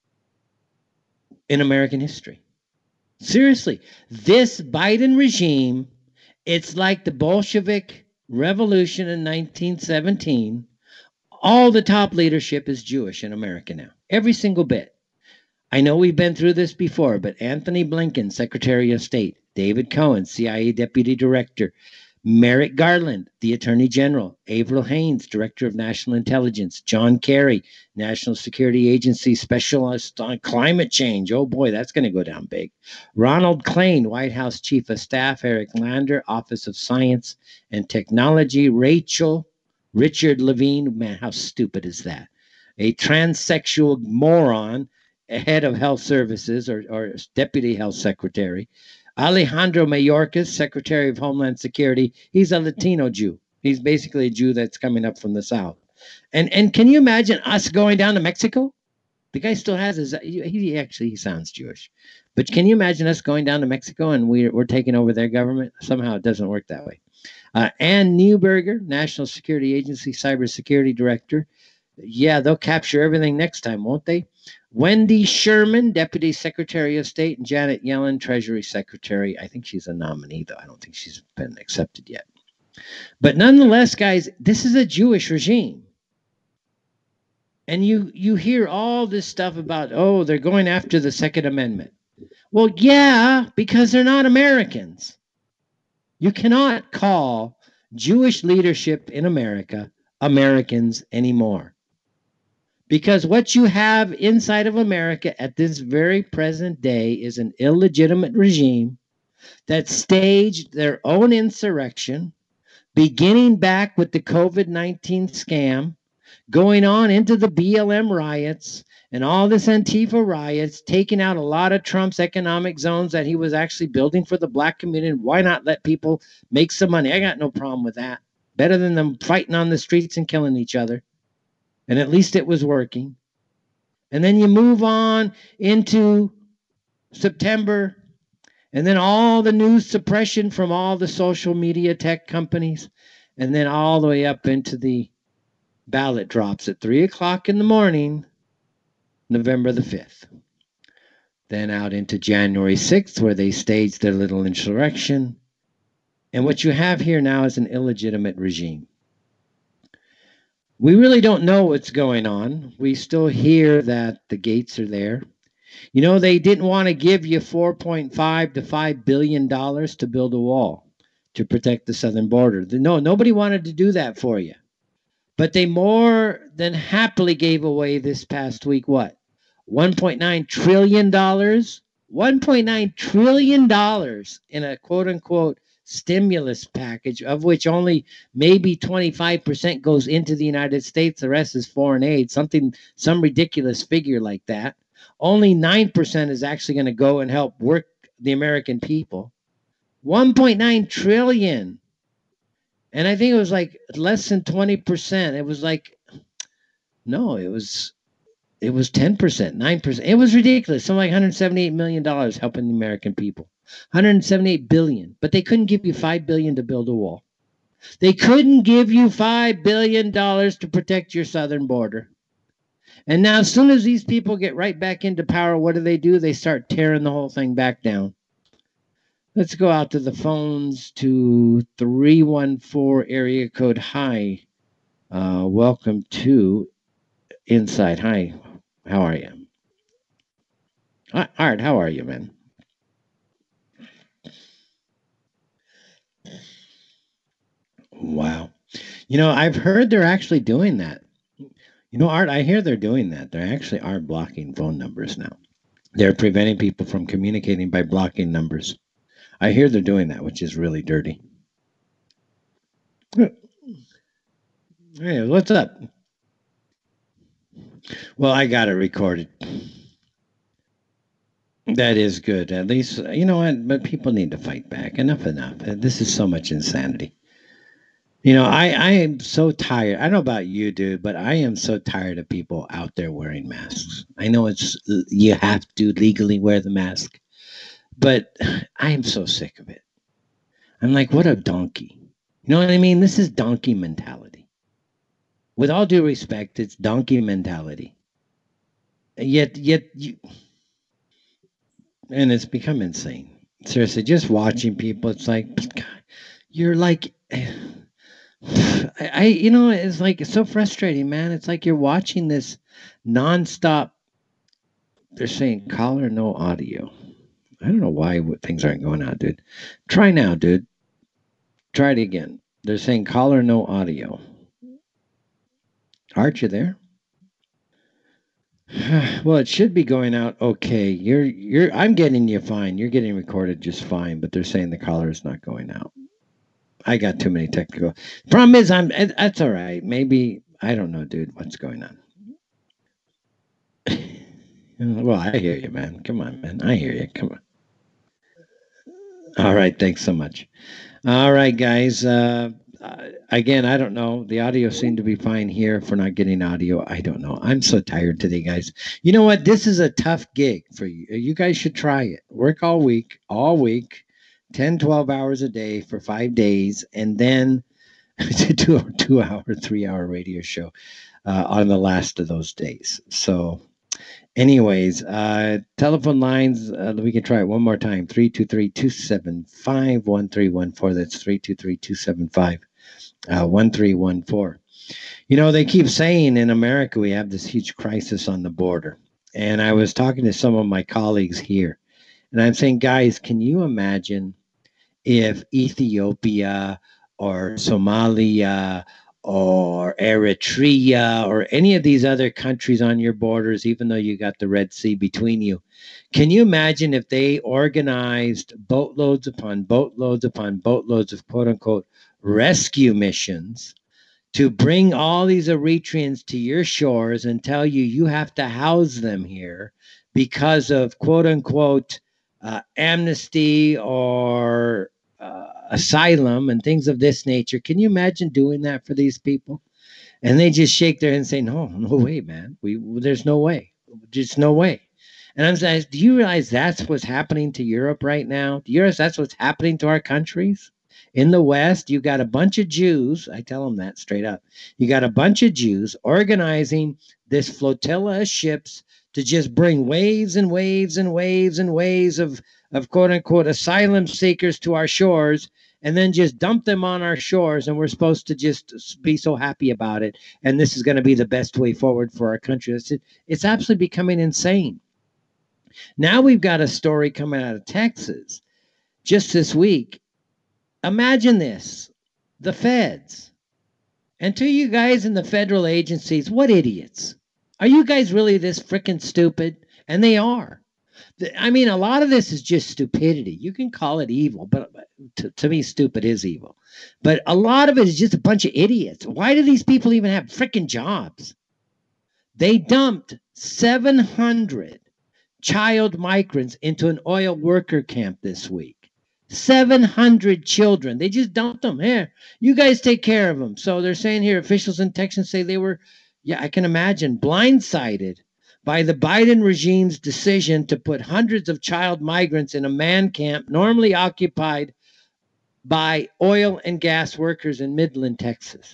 in American history. Seriously, this Biden regime, it's like the Bolshevik Revolution in nineteen seventeen. All the top leadership is Jewish in America now. Every single bit. I know we've been through this before, but Anthony Blinken, Secretary of State, David Cohen, C I A Deputy Director, Merrick Garland, the Attorney General, Avril Haines, Director of National Intelligence, John Kerry, National Security Agency Specialist on Climate Change. Oh boy, that's going to go down big. Ronald Klain, White House Chief of Staff, Eric Lander, Office of Science and Technology, Rachel Richard Levine, man, how stupid is that? A transsexual moron, head of health services or, or deputy health secretary. Alejandro Mayorkas, Secretary of Homeland Security. He's a Latino Jew. He's basically a Jew that's coming up from the South. And and can you imagine us going down to Mexico? The guy still has his, he actually, he sounds Jewish. But can you imagine us going down to Mexico and we're, we're taking over their government? Somehow it doesn't work that way. Uh, Ann Neuberger, National Security Agency Cybersecurity Director. Yeah, they'll capture everything next time, won't they? Wendy Sherman, Deputy Secretary of State, and Janet Yellen, Treasury Secretary. I think she's a nominee, though. I don't think she's been accepted yet. But nonetheless, guys, this is a Jewish regime. And you, you hear all this stuff about, oh, they're going after the Second Amendment. Well, yeah, because they're not Americans. You cannot call Jewish leadership in America Americans anymore. Because what you have inside of America at this very present day is an illegitimate regime that staged their own insurrection, beginning back with the COVID nineteen scam, going on into the B L M riots and all this Antifa riots, taking out a lot of Trump's economic zones that he was actually building for the black community. Why not let people make some money? I got no problem with that. Better than them fighting on the streets and killing each other. And at least it was working. And then you move on into September, and then all the news suppression from all the social media tech companies, and then all the way up into the ballot drops at three o'clock in the morning, November the fifth. Then out into January sixth, where they staged their little insurrection. And what you have here now is an illegitimate regime. We really don't know what's going on. We still hear that the gates are there. You know, they didn't want to give you four point five to five billion dollars to build a wall to protect the southern border. No, nobody wanted to do that for you. But they more than happily gave away this past week, what? one point nine trillion dollars? one point nine trillion dollars in a quote-unquote stimulus package, of which only maybe twenty-five percent goes into the United States. The rest is foreign aid, something, some ridiculous figure like that. Only nine percent is actually going to go and help work the American people. one point nine trillion dollars. And I think it was like less than twenty percent. It was like, no, it was, it was ten percent, nine percent. It was ridiculous. Something like one hundred seventy-eight million dollars helping the American people. one hundred seventy-eight billion dollars. But they couldn't give you five billion dollars to build a wall. They couldn't give you five billion dollars to protect your southern border. And now as soon as these people get right back into power, what do they do? They start tearing the whole thing back down. Let's go out to the phones to three one four area code. Hi. Uh, welcome to Inside. Hi. How are you? Hi, Art, how are you, man? Wow. You know, I've heard they're actually doing that. You know, Art, I hear they're doing that. They actually are blocking phone numbers now. They're preventing people from communicating by blocking numbers. I hear they're doing that, which is really dirty. Hey, what's up? Well, I got it recorded. That is good. At least, you know what? But people need to fight back. Enough, enough. This is so much insanity. You know, I, I am so tired. I don't know about you, dude, but I am so tired of people out there wearing masks. I know it's you have to legally wear the mask, but I am so sick of it. I'm like, what a donkey. You know what I mean? This is donkey mentality. With all due respect, it's donkey mentality. Yet, yet, you, and it's become insane. Seriously, just watching people, it's like, God, you're like, I, I, you know, it's like, it's so frustrating, man. It's like you're watching this nonstop. They're saying caller, no audio. I don't know why things aren't going out, dude. Try now, dude. Try it again. They're saying caller, no audio. Aren't you there? Well, it should be going out okay. You're, you're. I'm getting you fine. You're getting recorded just fine. But they're saying the caller is not going out. I got too many technical. Problem is, I'm. That's all right. Maybe I don't know, dude. What's going on? Well, I hear you, man. Come on, man. I hear you. Come on. All right. Thanks so much. All right, guys. Uh, again, I don't know. The audio seemed to be fine here. If we're not getting audio, I don't know. I'm so tired today, guys. You know what? This is a tough gig for you. You guys should try it. Work all week, all week. ten, twelve hours a day for five days, and then to do a two-hour, three-hour radio show uh, on the last of those days. So anyways, uh, telephone lines, uh, we can try it one more time, three two three, two seven five, one three one four. That's three two three, two seven five, one three one four. You know, they keep saying in America we have this huge crisis on the border. And I was talking to some of my colleagues here, and I'm saying, guys, can you imagine if Ethiopia or Somalia or Eritrea or any of these other countries on your borders, even though you got the Red Sea between you, can you imagine if they organized boatloads upon boatloads upon boatloads of quote-unquote rescue missions to bring all these Eritreans to your shores and tell you you have to house them here because of quote-unquote uh, amnesty or uh, asylum and things of this nature? Can you imagine doing that for these people? And they just shake their head and say, no, no way, man. We There's no way. Just no way. And I'm saying, do you realize that's what's happening to Europe right now? Do you realize that's what's happening to our countries? In the West, you got a bunch of Jews. I tell them that straight up. You got a bunch of Jews organizing this flotilla of ships to just bring waves and waves and waves and waves of, of quote unquote asylum seekers to our shores, and then just dump them on our shores. And we're supposed to just be so happy about it. And this is going to be the best way forward for our country. It's, it's absolutely becoming insane. Now we've got a story coming out of Texas just this week. Imagine this, the feds, and to you guys in the federal agencies, what idiots. Are you guys really this freaking stupid? And they are. I mean, a lot of this is just stupidity. You can call it evil, but to, to me, stupid is evil. But a lot of it is just a bunch of idiots. Why do these people even have freaking jobs? They dumped seven hundred child migrants into an oil worker camp this week. seven hundred children. They just dumped them. Here, you guys take care of them. So they're saying here, officials in Texas say they were, yeah, I can imagine, blindsided by the Biden regime's decision to put hundreds of child migrants in a man camp normally occupied by oil and gas workers in Midland, Texas.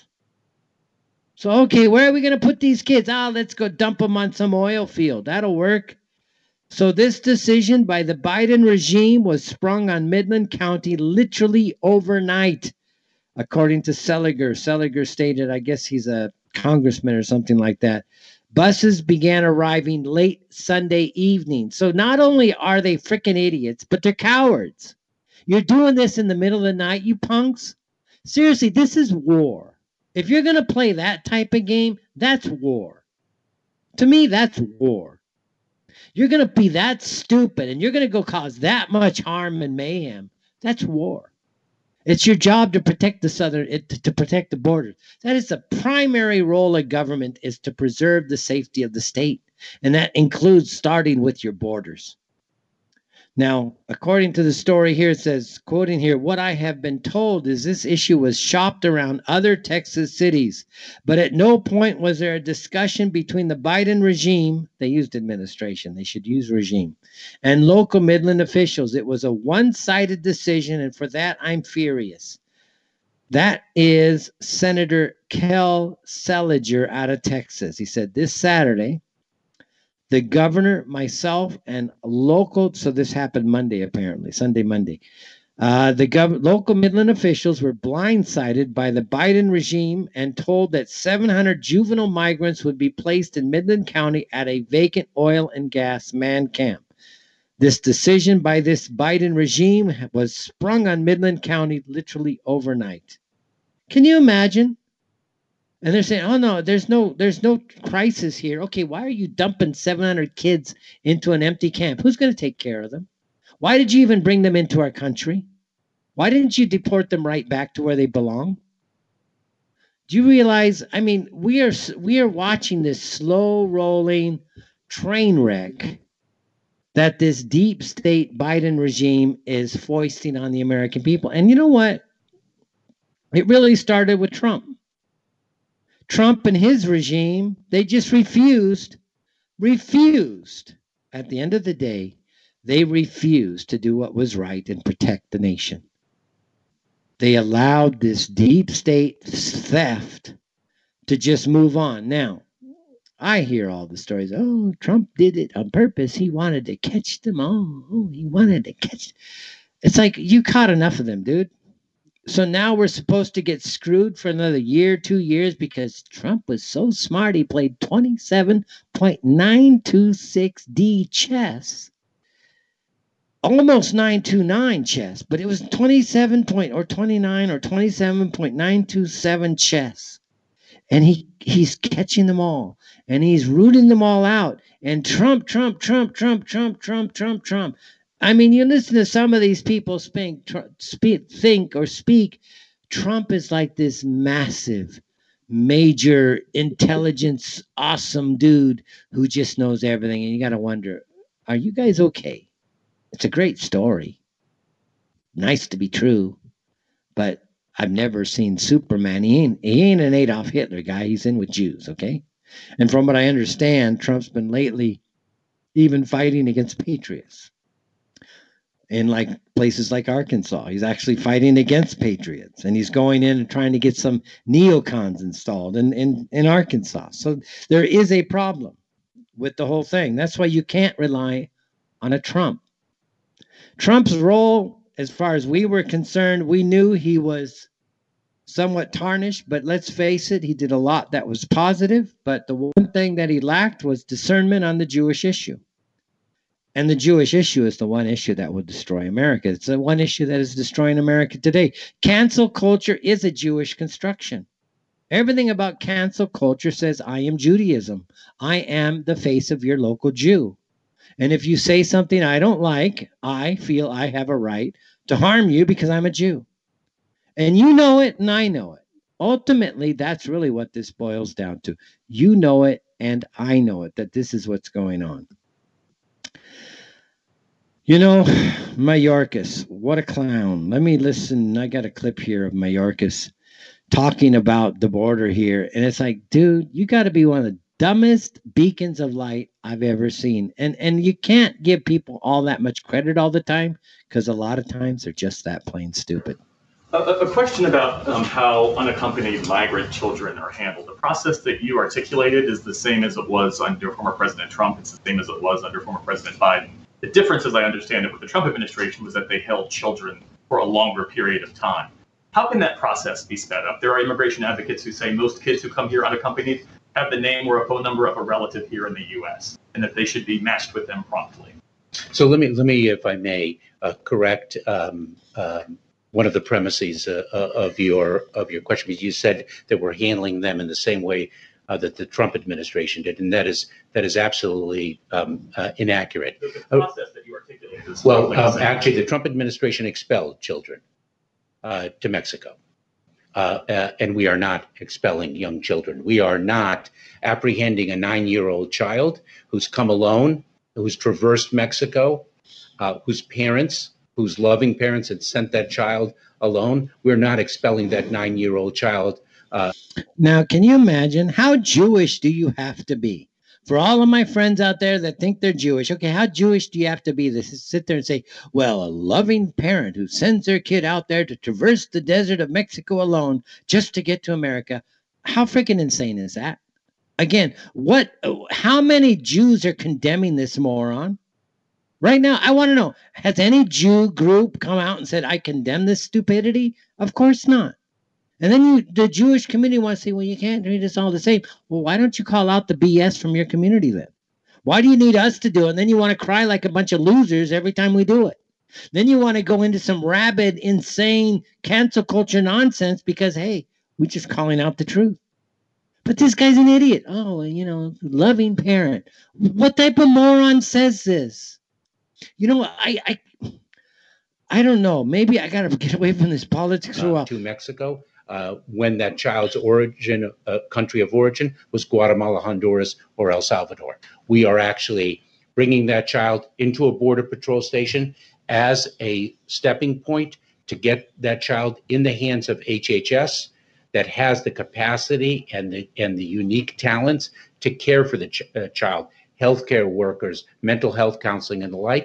So, okay, where are we going to put these kids? Ah, oh, let's go dump them on some oil field. That'll work. So this decision by the Biden regime was sprung on Midland County literally overnight, according to Seliger. Seliger stated, I guess he's a congressman or something like that. Buses began arriving late Sunday evening. So not only are they freaking idiots, but they're cowards. You're doing this in the middle of the night, you punks. Seriously, this is war. If you're going to play that type of game, that's war. To me, that's war. You're going to be that stupid and you're going to go cause that much harm and mayhem. That's war. It's your job to protect the southern, it, to protect the borders. That is the primary role of government, is to preserve the safety of the state. And that includes starting with your borders. Now, according to the story here, it says, quoting here, what I have been told is this issue was shopped around other Texas cities, but at no point was there a discussion between the Biden regime, they used administration, they should use regime, and local Midland officials. It was a one-sided decision, and for that, I'm furious. That is Senator Kel Seliger out of Texas. He said this Saturday, the governor, myself, and local, so this happened Monday, apparently, Sunday, Monday. Uh, the gov- local Midland officials were blindsided by the Biden regime and told that seven hundred juvenile migrants would be placed in Midland County at a vacant oil and gas man camp. This decision by this Biden regime was sprung on Midland County literally overnight. Can you imagine? And they're saying, oh, no, there's no there's no crisis here. Okay, why are you dumping seven hundred kids into an empty camp? Who's going to take care of them? Why did you even bring them into our country? Why didn't you deport them right back to where they belong? Do you realize, I mean, we are we are watching this slow-rolling train wreck that this deep state Biden regime is foisting on the American people. And you know what? It really started with Trump. Trump and his regime, they just refused, refused. At the end of the day, They refused to do what was right and protect the nation. They allowed this deep state theft to just move on. Now, I hear all the stories. Oh, Trump did it on purpose. He wanted to catch them all. Oh, he wanted to catch. It's like you caught enough of them, dude. So now we're supposed to get screwed for another year, two years, because Trump was so smart. He played twenty-seven point nine two six D chess. Almost nine two nine chess, but it was twenty-seven point or twenty-nine or twenty-seven point nine two seven chess. And he he's catching them all. And he's rooting them all out. And Trump, Trump, Trump, Trump, Trump, Trump, Trump, Trump. I mean, you listen to some of these people speak, tr- speak, think or speak. Trump is like this massive, major intelligence, awesome dude who just knows everything. And you got to wonder, are you guys okay? It's a great story. Nice to be true. But I've never seen Superman. He ain't, he ain't an Adolf Hitler guy. He's in with Jews, okay? And from what I understand, Trump's been lately even fighting against patriots. In like places like Arkansas, he's actually fighting against patriots, and he's going in and trying to get some neocons installed in, in, in Arkansas. So there is a problem with the whole thing. That's why you can't rely on a Trump. Trump's role, as far as we were concerned, we knew he was somewhat tarnished, but let's face it, he did a lot that was positive. But the one thing that he lacked was discernment on the Jewish issue. And the Jewish issue is the one issue that will destroy America. It's the one issue that is destroying America today. Cancel culture is a Jewish construction. Everything about cancel culture says, I am Judaism. I am the face of your local Jew. And if you say something I don't like, I feel I have a right to harm you because I'm a Jew. And you know it, and I know it. Ultimately, that's really what this boils down to. You know it, and I know it, that this is what's going on. You know, Mayorkas, what a clown. Let me listen. I got a clip here of Mayorkas talking about the border here. And it's like, dude, you got to be one of the dumbest beacons of light I've ever seen. And and you can't give people all that much credit all the time, because a lot of times they're just that plain stupid. A, a question about um, how unaccompanied migrant children are handled. The process that you articulated is the same as it was under former President Trump. It's the same as it was under former President Biden. The difference, as I understand it, with the Trump administration was that they held children for a longer period of time. How can that process be sped up? There are immigration advocates who say most kids who come here unaccompanied have the name or a phone number of a relative here in the U S, and that they should be matched with them promptly. So let me, let me, if I may, uh, correct um, uh, one of the premises uh, of your of your question. Because you said that we're handling them in the same way Uh, that the Trump administration did, and that is that is absolutely um, uh, inaccurate. The, the process uh, that you articulated is well, um, actually, the Trump administration expelled children uh, to Mexico, uh, uh, and we are not expelling young children. We are not apprehending a nine-year-old child who's come alone, who's traversed Mexico, uh, whose parents, whose loving parents had sent that child alone. We're not expelling that nine-year-old child. Uh, now, can you imagine how Jewish do you have to be? For all of my friends out there that think they're Jewish, okay, how Jewish do you have to be to sit there and say, well, a loving parent who sends their kid out there to traverse the desert of Mexico alone just to get to America? How freaking insane is that? Again, what? How many Jews are condemning this moron? Right now, I want to know, has any Jew group come out and said, I condemn this stupidity? Of course not. And then you, the Jewish community wants to say, well, you can't treat us all the same. Well, why don't you call out the B S from your community then? Why do you need us to do it? And then you want to cry like a bunch of losers every time we do it. Then you want to go into some rabid, insane cancel culture nonsense because, hey, we're just calling out the truth. But this guy's an idiot. Oh, you know, loving parent. What type of moron says this? You know, I I, I don't know. Maybe I got to get away from this politics for a while. To Mexico. Uh, when that child's origin, uh, country of origin was Guatemala, Honduras, or El Salvador. We are actually bringing that child into a Border Patrol station as a stepping point to get that child in the hands of H H S that has the capacity and the, and the unique talents to care for the ch- uh, child, healthcare workers, mental health counseling, and the like.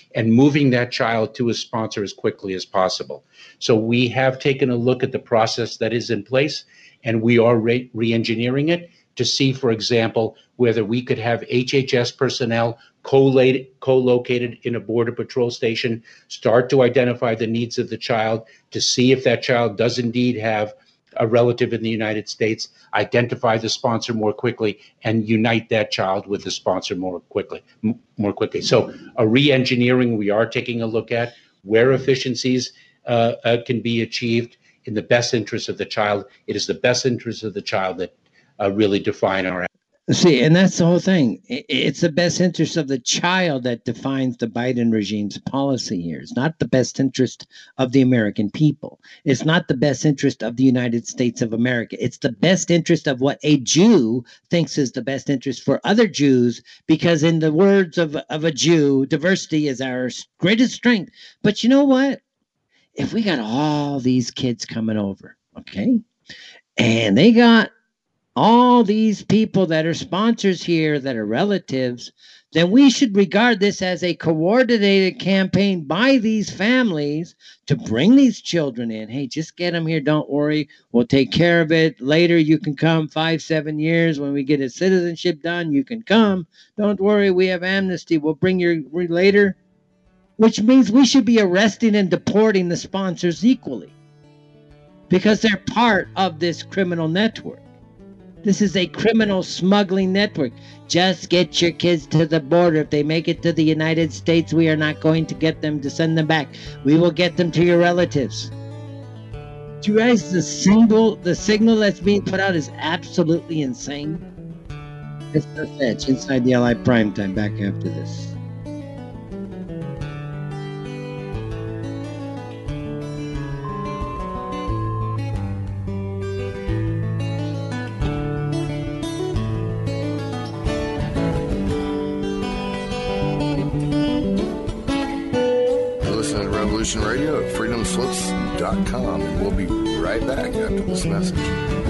and moving that child to a sponsor as quickly as possible. So we have taken a look at the process that is in place, and we are re- re-engineering it to see, for example, whether we could have H H S personnel co-located in a border patrol station, start to identify the needs of the child, to see if that child does indeed have a relative in the United States, identify the sponsor more quickly, and unite that child with the sponsor more quickly. M- more quickly. So a re-engineering we are taking a look at where efficiencies uh, uh, can be achieved in the best interest of the child. It is the best interest of the child that uh, really define our. See, and that's the whole thing. It's the best interest of the child that defines the Biden regime's policy here. It's not the best interest of the American people. It's not the best interest of the United States of America. It's the best interest of what a Jew thinks is the best interest for other Jews, because in the words of, of a Jew, diversity is our greatest strength. But you know what? If we got all these kids coming over, okay, and they got all these people that are sponsors here that are relatives, then we should regard this as a coordinated campaign by these families to bring these children in. Hey, just get them here. Don't worry. We'll take care of it. Later, you can come five, seven years. When we get a citizenship done, you can come. Don't worry. We have amnesty. We'll bring you later. Which means we should be arresting and deporting the sponsors equally, because they're part of this criminal network. This is a criminal smuggling network. Just get your kids to the border. If they make it to the United States, we are not going to get them to send them back. We will get them to your relatives. Do you guys, the signal, the signal that's being put out is absolutely insane. It's the Fetch inside the L I Primetime. Back after this. Radio at freedom slips dot com, and we'll be right back after this message.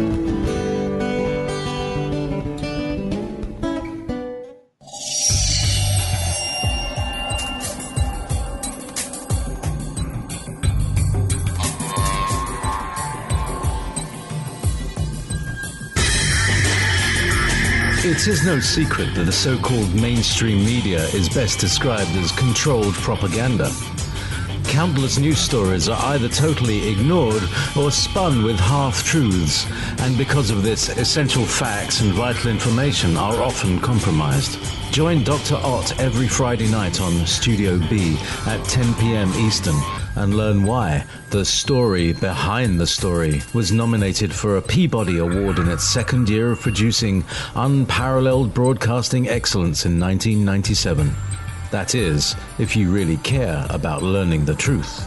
It is no secret that the so-called mainstream media is best described as controlled propaganda. Countless news stories are either totally ignored or spun with half-truths, and because of this, essential facts and vital information are often compromised. Join Doctor Ott every Friday night on Studio B at ten p.m. Eastern and learn why The Story Behind the Story was nominated for a Peabody Award in its second year of producing unparalleled broadcasting excellence in nineteen ninety-seven. That is, if you really care about learning the truth.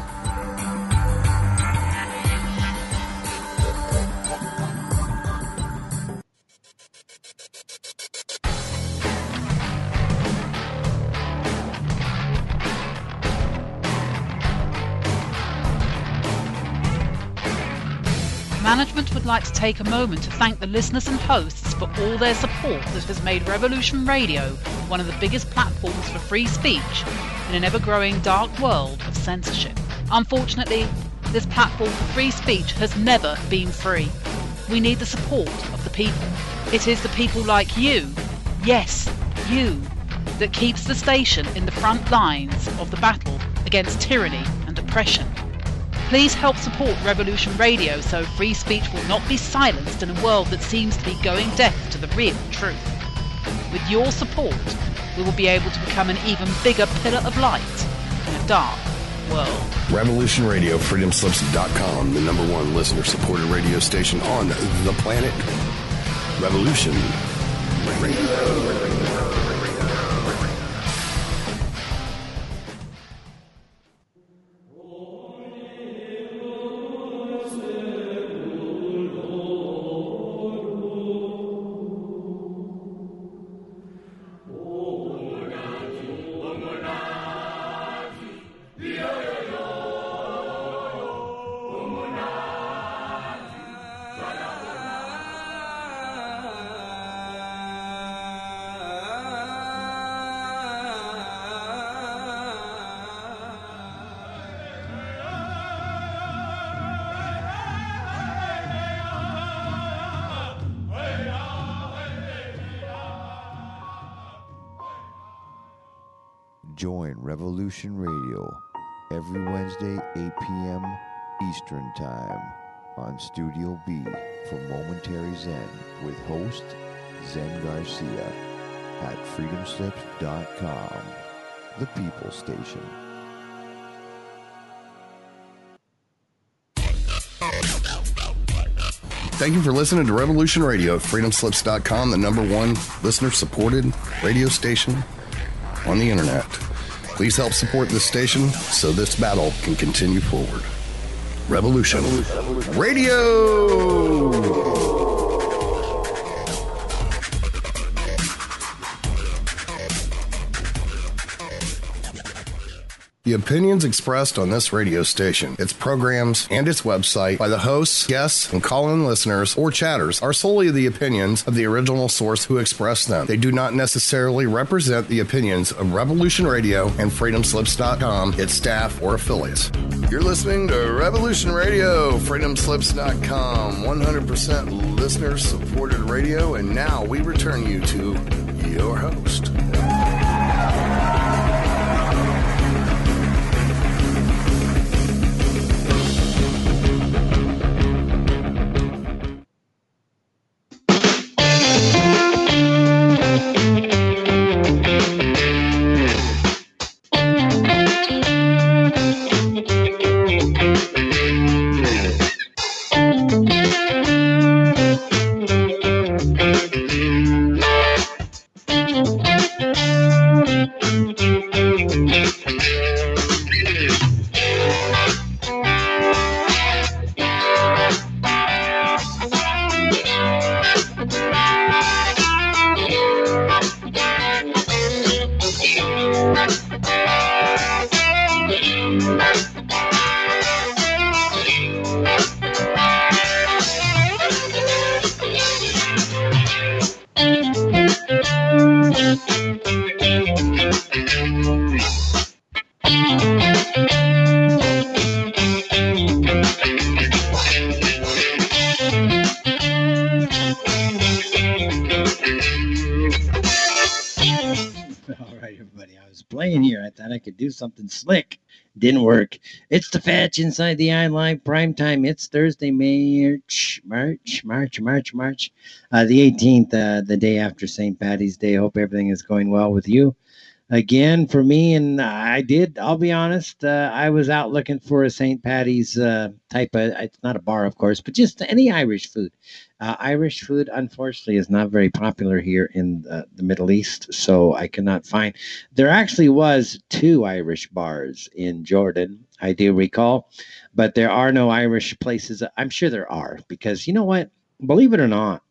Management would like to take a moment to thank the listeners and hosts for all their support that has made Revolution Radio one of the biggest platforms for free speech in an ever-growing dark world of censorship. Unfortunately, this platform for free speech has never been free. We need the support of the people. It is the people like you, yes, you, that keeps the station in the front lines of the battle against tyranny and oppression. Please help support Revolution Radio so free speech will not be silenced in a world that seems to be going deaf to the real truth. With your support, we will be able to become an even bigger pillar of light in a dark world. Revolution Radio, freedom slips dot com, the number one listener-supported radio station on the planet. Revolution Radio. Join Revolution Radio every Wednesday, eight p.m. Eastern Time on Studio B for Momentary Zen with host Zen Garcia at freedom slips dot com, the People Station. Thank you for listening to Revolution Radio at freedom slips dot com, the number one listener-supported radio station on the internet. Please help support this station so this battle can continue forward. Revolution, Revolution. Radio! The opinions expressed on this radio station, its programs, and its website by the hosts, guests, and call-in listeners or chatters are solely the opinions of the original source who expressed them. They do not necessarily represent the opinions of Revolution Radio and freedom slips dot com, its staff, or affiliates. You're listening to Revolution Radio, freedom slips dot com, one hundred percent listener-supported radio, and now we return you to your host. Something slick. Didn't work. It's the Fetch Inside the Eye Live Prime Time. It's Thursday, March, March, March, March, March, uh, the eighteenth, uh, the day after Saint Patty's Day. Hope everything is going well with you. Again, for me, and I did, I'll be honest, uh, I was out looking for a Saint Patty's uh, type of, it's not a bar, of course, but just any Irish food. Uh, Irish food, unfortunately, is not very popular here in uh, the Middle East, so I cannot find. There actually was two Irish bars in Jordan, I do recall, but there are no Irish places. I'm sure there are, because you know what? Believe it or not,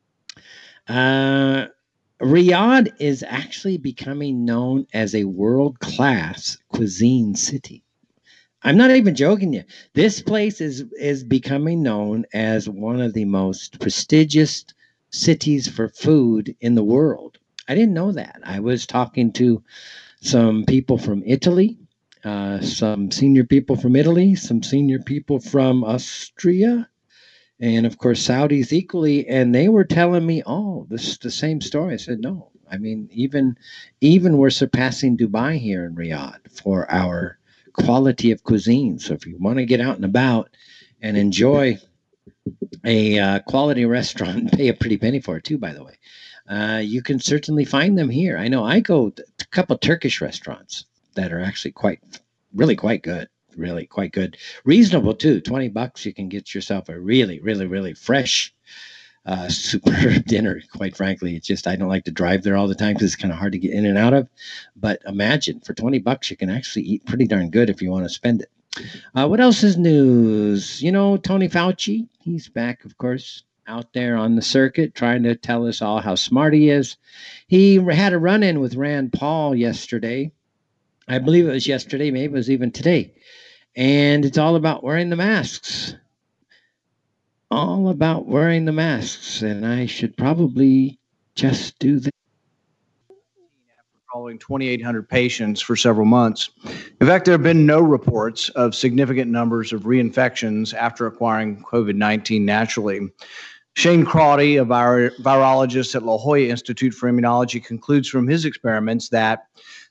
uh, Riyadh is actually becoming known as a world-class cuisine city. I'm not even joking you. This place is is becoming known as one of the most prestigious cities for food in the world. I didn't know that. I was talking to some people from Italy, uh, some senior people from Italy, some senior people from Austria, and of course Saudis equally, and they were telling me, oh, this is the same story. I said, no. I mean, even even we're surpassing Dubai here in Riyadh for our quality of cuisine. So if you want to get out and about and enjoy a uh, quality restaurant and pay a pretty penny for it too, by the way, uh, you can certainly find them here. I know I go to a couple Turkish restaurants that are actually quite, really quite good. Really quite good. Reasonable too. twenty bucks, you can get yourself a really, really, really fresh, uh, superb dinner. Quite frankly, it's just, I don't like to drive there all the time because it's kind of hard to get in and out of. But imagine for twenty bucks, you can actually eat pretty darn good if you want to spend it. Uh, what else is news? You know, Tony Fauci, he's back, of course, out there on the circuit trying to tell us all how smart he is. He had a run-in with Rand Paul yesterday. I believe it was yesterday. Maybe it was even today. And it's all about wearing the masks. All about wearing the masks. And I should probably just do that. Following twenty-eight hundred patients for several months. In fact, there have been no reports of significant numbers of reinfections after acquiring COVID nineteen naturally. Shane Crotty, a vir- virologist at La Jolla Institute for Immunology, concludes from his experiments that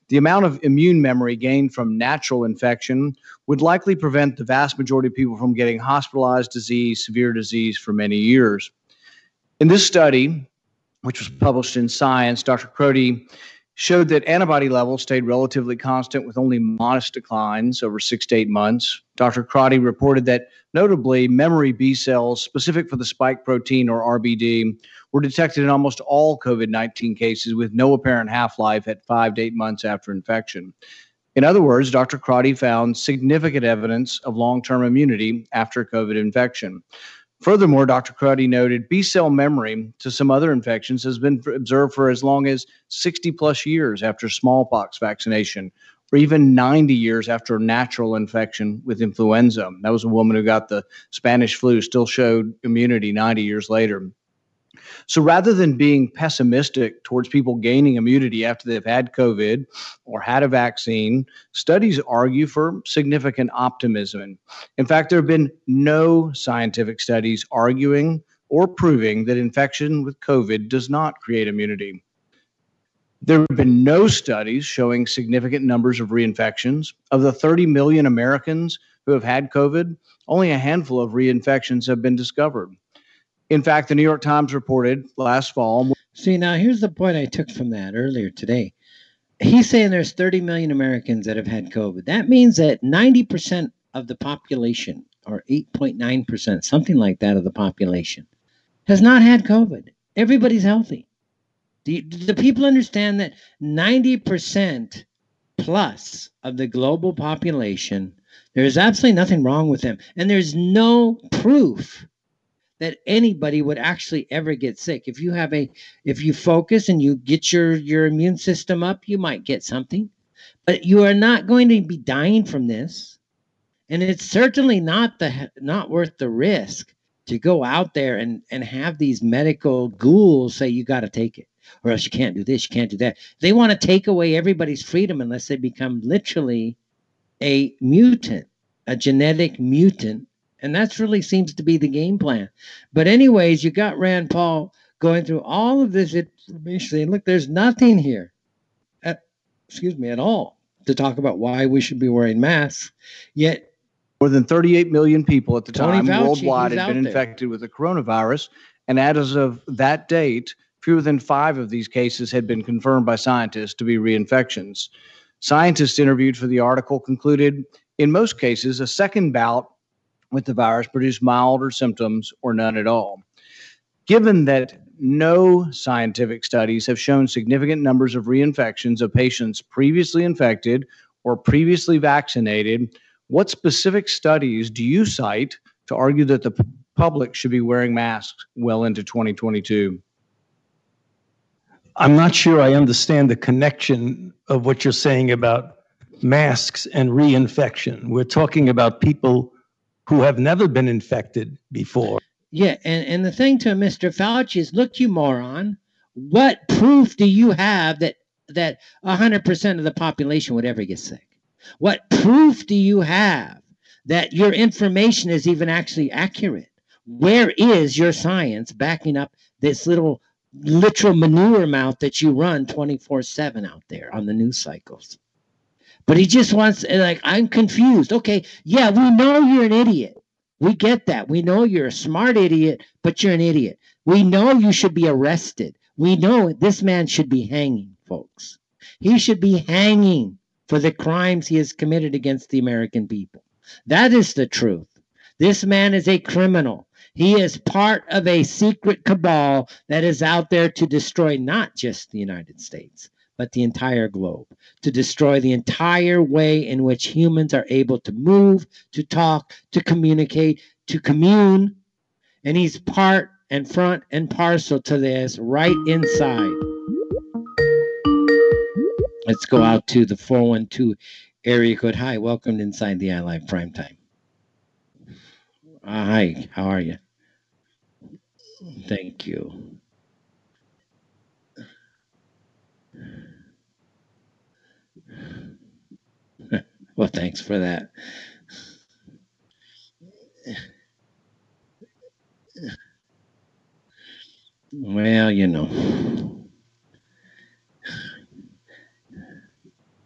The amount of immune memory gained from natural infection would likely prevent the vast majority of people from getting hospitalized disease, severe disease for many years. In this study, which was published in Science, Doctor Crotty showed that antibody levels stayed relatively constant with only modest declines over six to eight months. Doctor Crotty reported that notably memory B cells specific for the spike protein or R B D were detected in almost all COVID nineteen cases with no apparent half-life at five to eight months after infection. In other words, Doctor Crotty found significant evidence of long-term immunity after COVID infection. Furthermore, Doctor Crotty noted B-cell memory to some other infections has been observed for as long as sixty plus years after smallpox vaccination, or even ninety years after a natural infection with influenza. That was a woman who got the Spanish flu, still showed immunity ninety years later. So rather than being pessimistic towards people gaining immunity after they've had COVID or had a vaccine, studies argue for significant optimism. In fact, there have been no scientific studies arguing or proving that infection with COVID does not create immunity. There have been no studies showing significant numbers of reinfections. Of the thirty million Americans who have had COVID, only a handful of reinfections have been discovered. In fact, the New York Times reported last fall. See, now here's the point I took from that earlier today. He's saying there's thirty million Americans that have had COVID. That means that ninety percent of the population, or eight point nine percent, something like that of the population, has not had COVID. Everybody's healthy. Do, you, do the people understand that ninety percent plus of the global population, there's absolutely nothing wrong with them. And there's no proof that anybody would actually ever get sick. If you have a, if you focus and you get your, your immune system up, you might get something, but you are not going to be dying from this. And it's certainly not the, not worth the risk to go out there and, and have these medical ghouls say, you got to take it, or else you can't do this, you can't do that. They want to take away everybody's freedom unless they become literally a mutant, a genetic mutant. And that's really seems to be the game plan. But anyways, you got Rand Paul going through all of this information. And look, there's nothing here, at, excuse me, at all to talk about why we should be wearing masks. Yet more than thirty-eight million people at the Tony time Fauci, worldwide he's had been out there. infected with the coronavirus. And as of that date, fewer than five of these cases had been confirmed by scientists to be reinfections. Scientists interviewed for the article concluded, in most cases, a second bout with the virus produced milder symptoms or none at all. Given that no scientific studies have shown significant numbers of reinfections of patients previously infected or previously vaccinated, what specific studies do you cite to argue that the p- public should be wearing masks well into twenty twenty-two? I'm not sure I understand the connection of what you're saying about masks and reinfection. We're talking about people who have never been infected before. Yeah, and, and the thing to Mister Fauci is, look, you moron, what proof do you have that that one hundred percent of the population would ever get sick? What proof do you have that your information is even actually accurate? Where is your science backing up this little literal manure mouth that you run twenty-four seven out there on the news cycles? But he just wants, like, I'm confused. Okay, yeah, we know you're an idiot. We get that. We know you're a smart idiot, but you're an idiot. We know you should be arrested. We know this man should be hanging, folks. He should be hanging for the crimes he has committed against the American people. That is the truth. This man is a criminal. He is part of a secret cabal that is out there to destroy not just the United States, but the entire globe, to destroy the entire way in which humans are able to move, to talk, to communicate, to commune. And he's part and front and parcel to this right inside. Let's go out to the four one two area code. Hi, welcome to Inside the Eye Live Primetime. Uh, hi, how are you? Thank you. Well, thanks for that. Well, you know.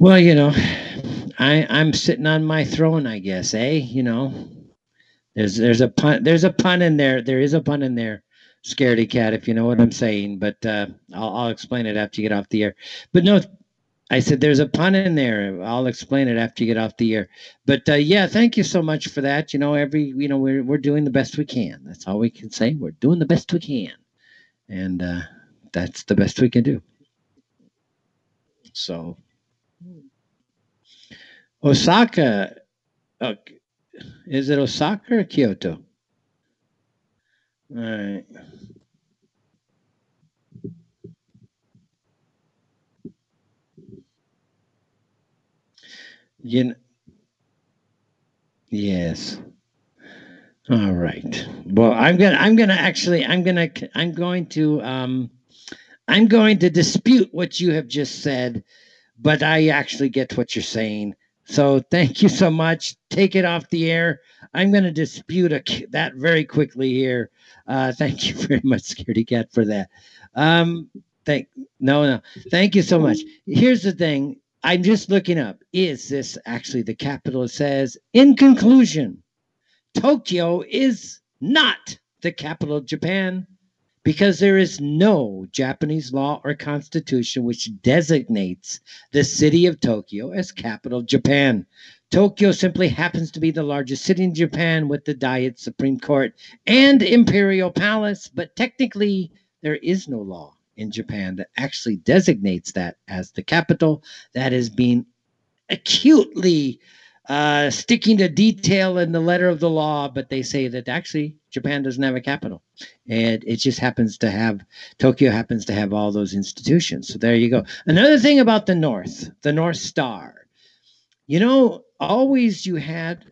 Well, you know, I I'm sitting on my throne, I guess, eh? You know, there's there's a pun there's a pun in there. There is a pun in there, scaredy cat, if you know what I'm saying. But uh, I'll I'll explain it after you get off the air. But no, I said there's a pun in there. I'll explain it after you get off the air. But uh, yeah, thank you so much for that. You know, every you know we're we're doing the best we can. That's all we can say. We're doing the best we can, and uh, that's the best we can do. So. Osaka, uh, is it Osaka or Kyoto? All right. You know, yes. All right. Well, I'm gonna, I'm gonna actually, I'm gonna, I'm going to, um, I'm going to dispute what you have just said, but I actually get what you're saying. So thank you so much. Take it off the air. I'm going to dispute a, that very quickly here. Uh, thank you very much, Scaredy Cat, for that. Um, thank no, no. Thank you so much. Here's the thing. I'm just looking up. Is this actually the capital? It says, in conclusion, Tokyo is not the capital of Japan, because there is no Japanese law or constitution which designates the city of Tokyo as capital of Japan. Tokyo simply happens to be the largest city in Japan with the Diet Supreme Court and Imperial Palace, but technically there is no law in Japan that actually designates that as the capital. That is being acutely uh, sticking to detail in the letter of the law, but they say that actually Japan doesn't have a capital. And it just happens to have, Tokyo happens to have all those institutions. So there you go. Another thing about the North, the North Star. You know, always you had,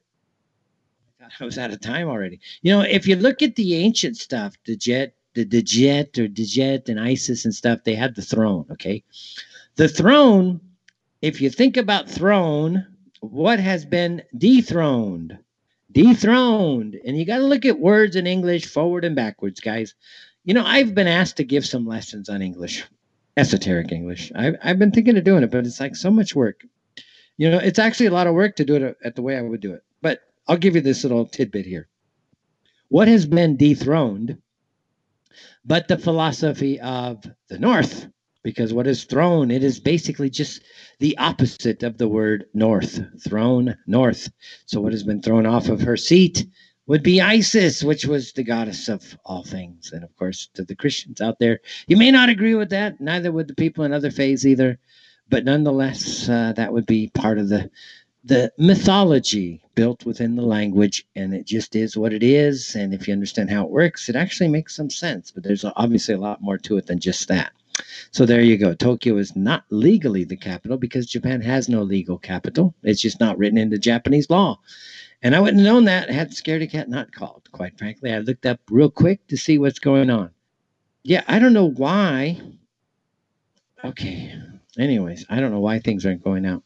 I was out of time already. You know, if you look at the ancient stuff, the jet, the Djet or Djet and Isis and stuff, they had the throne, okay? The throne, if you think about throne, what has been dethroned? Dethroned. And you got to look at words in English forward and backwards, guys. You know, I've been asked to give some lessons on English, esoteric English. I've, I've been thinking of doing it, but it's like so much work. You know, it's actually a lot of work to do it at the way I would do it. But I'll give you this little tidbit here. What has been dethroned but the philosophy of the North? Because what is throne? It is basically just the opposite of the word north. Throne, north. So what has been thrown off of her seat would be Isis, which was the goddess of all things. And of course, to the Christians out there, you may not agree with that. Neither would the people in other faiths either. But nonetheless, uh, that would be part of the the mythology built within the language, and it just is what it is. And if you understand how it works, it actually makes some sense. But there's obviously a lot more to it than just that. So there you go. Tokyo is not legally the capital because Japan has no legal capital. It's just not written into Japanese law. And I wouldn't have known that had Scaredy Cat not called, quite frankly. I looked up real quick to see what's going on. Yeah, I don't know why. Okay. Anyways, I don't know why things aren't going out.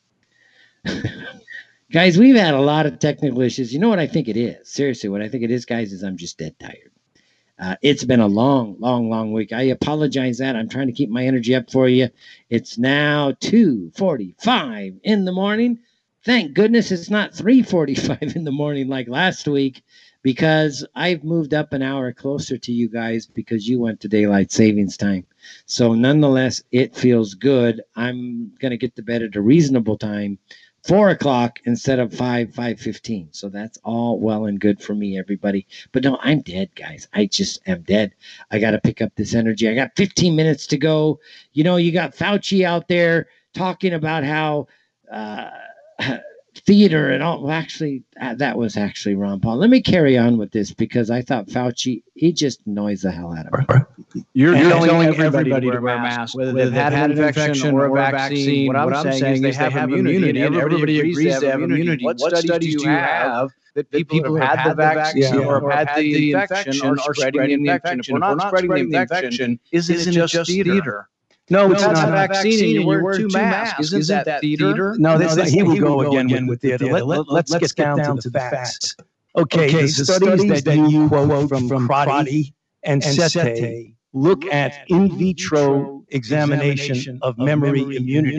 Guys, we've had a lot of technical issues. You know what I think it is? Seriously, what I think it is, guys, is I'm just dead tired. Uh, it's been a long, long, long week. I apologize that. I'm trying to keep my energy up for you. It's now two forty-five in the morning. Thank goodness it's not three forty-five in the morning like last week, because I've moved up an hour closer to you guys because you went to daylight savings time. So nonetheless, it feels good. I'm going to get to bed at a reasonable time, four o'clock instead of five, five fifteen. So that's all well and good for me, everybody. But no, I'm dead, guys. I just am dead. I got to pick up this energy. I got fifteen minutes to go. You know, you got Fauci out there talking about how uh, theater and all. Well, actually, uh, that was actually Ron Paul. Let me carry on with this because I thought Fauci, he just annoys the hell out of me. You're, you're telling everybody, everybody to wear masks, whether they've had an infection or a vaccine. What I'm, what I'm saying, saying is they have immunity, and everybody agrees they have immunity. What studies do you have that people who have had the vaccine or have had the infection are spreading the infection? If we're not spreading the infection, isn't it just theater? No, it's not a vaccine, and you wear two masks. Isn't that theater? No, here we go again with theater. Let's get down to the facts. Okay, the studies that you quote from Crotty and Sete look at in vitro examination of memory immunity.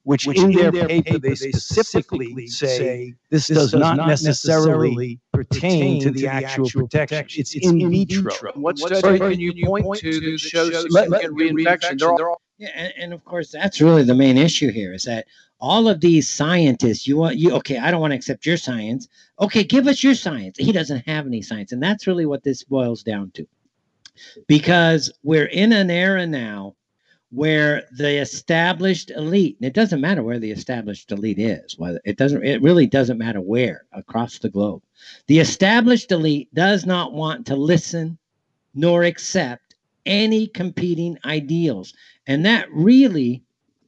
which, which in, in their, their paper, paper they specifically say this, this does, does not necessarily pertain to the actual protection. protection. It's, it's in, in vitro. vitro. What study can you point to that shows significant reinfection? They're all, yeah, and, and of course, that's really the main issue here, is that all of these scientists, you want, you okay, I don't want to accept your science. Okay, give us your science. He doesn't have any science. And that's really what this boils down to. Because we're in an era now where the established elite, and it doesn't matter where the established elite is, whether it doesn't, it really doesn't matter where across the globe. The established elite does not want to listen nor accept any competing ideals. And that really,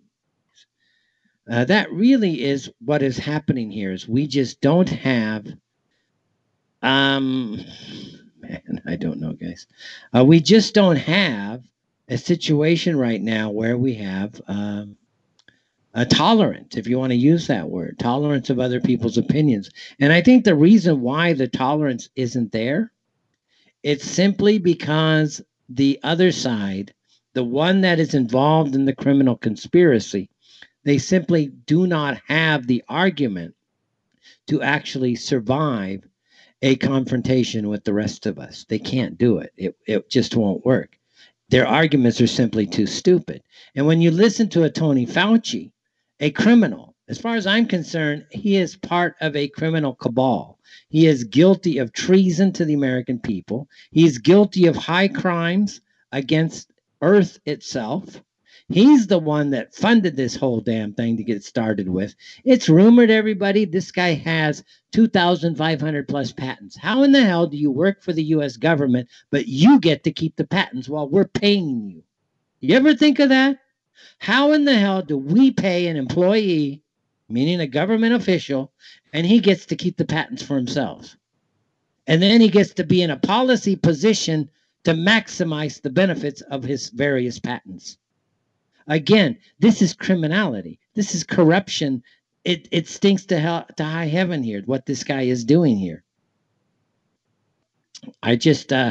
uh, that really is what is happening here, is we just don't have, um, man, I don't know, guys. Uh, we just don't have a situation right now where we have um, a tolerance, if you want to use that word, tolerance of other people's opinions. And I think the reason why the tolerance isn't there, it's simply because the other side, the one that is involved in the criminal conspiracy, they simply do not have the argument to actually survive a confrontation with the rest of us. They can't do it. It, it just won't work. Their arguments are simply too stupid. And when you listen to a Tony Fauci, a criminal, as far as I'm concerned, he is part of a criminal cabal. He is guilty of treason to the American people. He is guilty of high crimes against Earth itself. He's the one that funded this whole damn thing to get started with. It's rumored, everybody, this guy has two thousand five hundred plus patents. How in the hell do you work for the U S government, but you get to keep the patents while we're paying you? You ever think of that? How in the hell do we pay an employee, meaning a government official, and he gets to keep the patents for himself? And then he gets to be in a policy position to maximize the benefits of his various patents. Again, this is criminality. This is corruption. It it stinks to hell, to high heaven here, what this guy is doing here. I just, uh,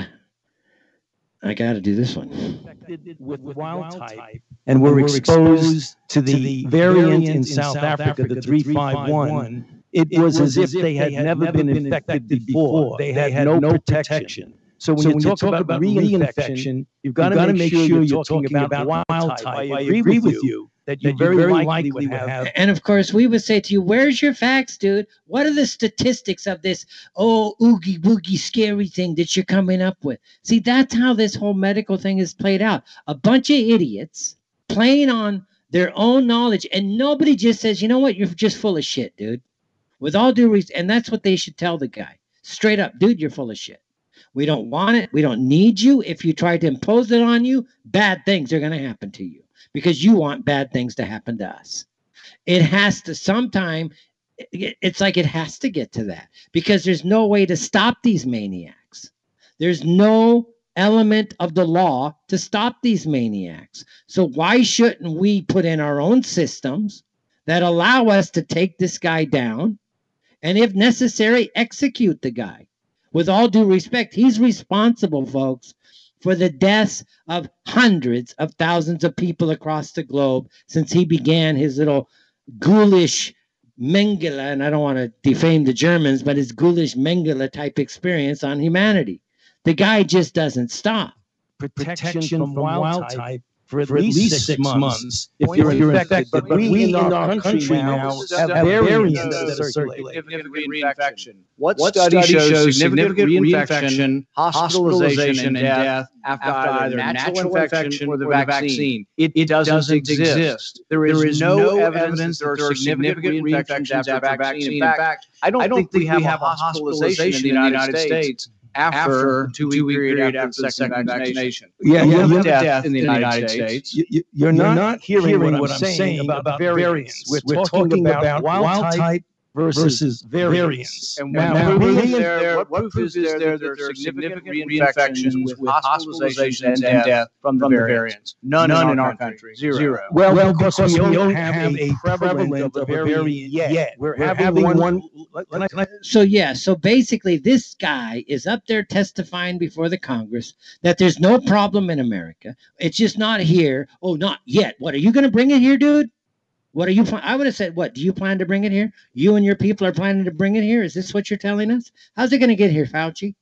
I got to do this one. With wild type, and we're exposed to the variant in South Africa, the three five one. It was as if they had never been infected before. They had no protection. So when, so you, when talk you talk about, about reinfection, you've got to make sure you're talking about wild type. I agree with you that you very, very likely would have. And of course, we would say to you, where's your facts, dude? What are the statistics of this, oh, oogie boogie scary thing that you're coming up with? See, that's how this whole medical thing is played out. A bunch of idiots playing on their own knowledge, and nobody just says, you know what, you're just full of shit, dude. With all due respect, and that's what they should tell the guy. Straight up, dude, you're full of shit. We don't want it. We don't need you. If you try to impose it on you, bad things are going to happen to you because you want bad things to happen to us. It has to sometime, it's like it has to get to that because there's no way to stop these maniacs. There's no element of the law to stop these maniacs. So why shouldn't we put in our own systems that allow us to take this guy down and if necessary, execute the guy? With all due respect, he's responsible, folks, for the deaths of hundreds of thousands of people across the globe since he began his little ghoulish Mengele, and I don't want to defame the Germans, but his ghoulish Mengele type experience on humanity. The guy just doesn't stop. Protection, Protection from, from wild type, type for at, for least, at least six, six months, months if you're infected. But, but we, we in our country, country now have, have variants that are circulating. Reinfection. What, what study shows significant reinfection, hospitalization, and death after, after either natural infection or the vaccine? It, it doesn't, doesn't exist. exist. There is, there is no evidence that there are significant reinfections after vaccine. In fact, I don't, I don't think, think we have a hospitalization in the United States after, after two-week period, period after, after the second vaccination. vaccination. Yeah, you have death, death in the United, United States. States. You, you, you're, you're not, not hearing, hearing what I'm saying, saying about, about variants. We're, We're talking, talking about wild type versus variants. And now, now proof is there, what proof is there that there are significant reinfections with hospitalization and death from the variants? None, None in our country. Zero. Zero. Well, well because, because we don't have, have a prevalent of a variant yet. yet. We're, We're having, having one. one can I, can I, so, yeah, so basically this guy is up there testifying before the Congress that there's no problem in America. It's just not here. Oh, not yet. What, are you going to bring it here, dude? What are you? I would have said, what, do you plan to bring it here? You and your people are planning to bring it here? Is this what you're telling us? How's it going to get here, Fauci?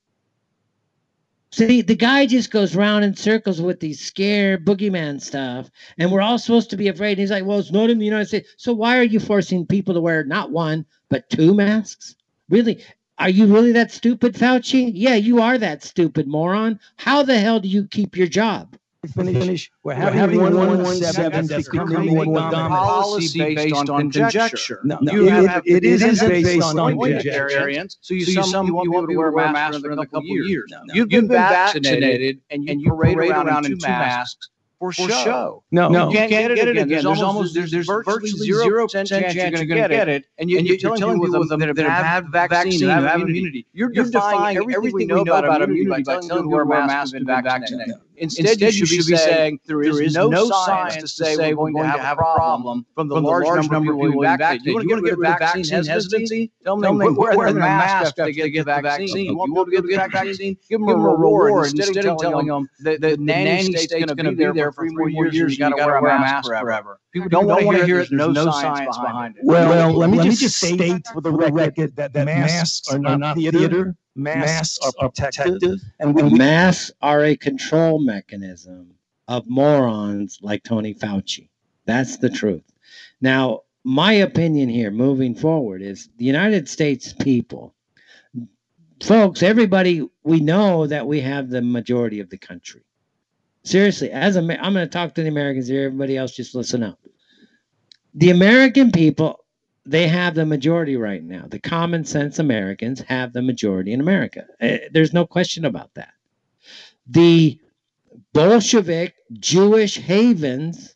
See, the guy just goes round in circles with these scare boogeyman stuff, and we're all supposed to be afraid. He's like, well, it's not in the United States. So why are you forcing people to wear not one, but two masks? Really? Are you really that stupid, Fauci? Yeah, you are that stupid, moron. How the hell do you keep your job? Finish. We're having, having one one seven becoming a policy based on conjecture. No, no, you it, have, it, it is based on conjecture. So you, so you, some, you won't be able to wear a mask for another couple of years. No, no. You've been vaccinated, and you, and you parade, parade around, around in two masks for show. show. No, no, you can't, you can't get, get it again. There's, there's almost there's, there's virtually zero percent chance you're going to get it, and you, and you're, you're telling people them that have had vaccine, that have immunity. You're defying everything we know about immunity by telling them to wear a mask and be vaccinated. Instead, you should be saying there is no science to say we're going to have a problem from the large number of people being vaccinated. You want to get rid of vaccine hesitancy? Tell them wear the mask to get the vaccine. You won't be able to get the vaccine? Give them a reward instead of telling them that the nanny state's going to be there for three more years and you got to wear a mask forever. People don't want to hear it. There's no science behind it. Well, let me just state for the record that masks are not theater. Masks are protective, and we, masks are a control mechanism of morons like Tony Fauci. That's the truth. Now, my opinion here moving forward is the United States people, folks, everybody, we know that we have the majority of the country. Seriously, as a, I'm going to talk to the Americans here. Everybody else just listen up. The American people, they have the majority right now. The common sense Americans have the majority in America. There's no question about that. The Bolshevik Jewish havens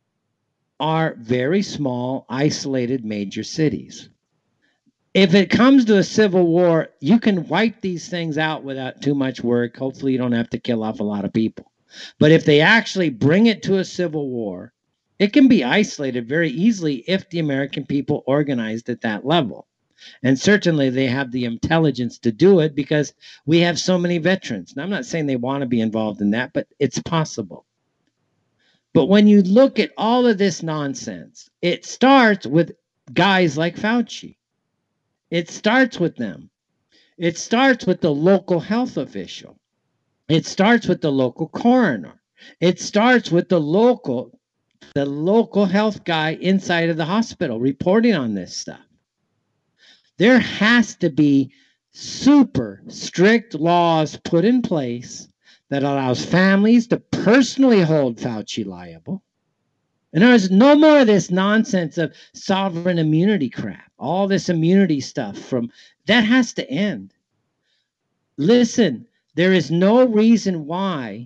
are very small, isolated major cities. If it comes to a civil war, you can wipe these things out without too much work. Hopefully you don't have to kill off a lot of people. But if they actually bring it to a civil war, it can be isolated very easily if the American people organized at that level. And certainly they have the intelligence to do it because we have so many veterans. Now, I'm not saying they want to be involved in that, but it's possible. But when you look at all of this nonsense, it starts with guys like Fauci. It starts with them. It starts with the local health official. It starts with the local coroner. It starts with the local the local health guy inside of the hospital reporting on this stuff. There has to be super strict laws put in place that allows families to personally hold Fauci liable. And there's no more of this nonsense of sovereign immunity crap. All this immunity stuff from that has to end. Listen, there is no reason why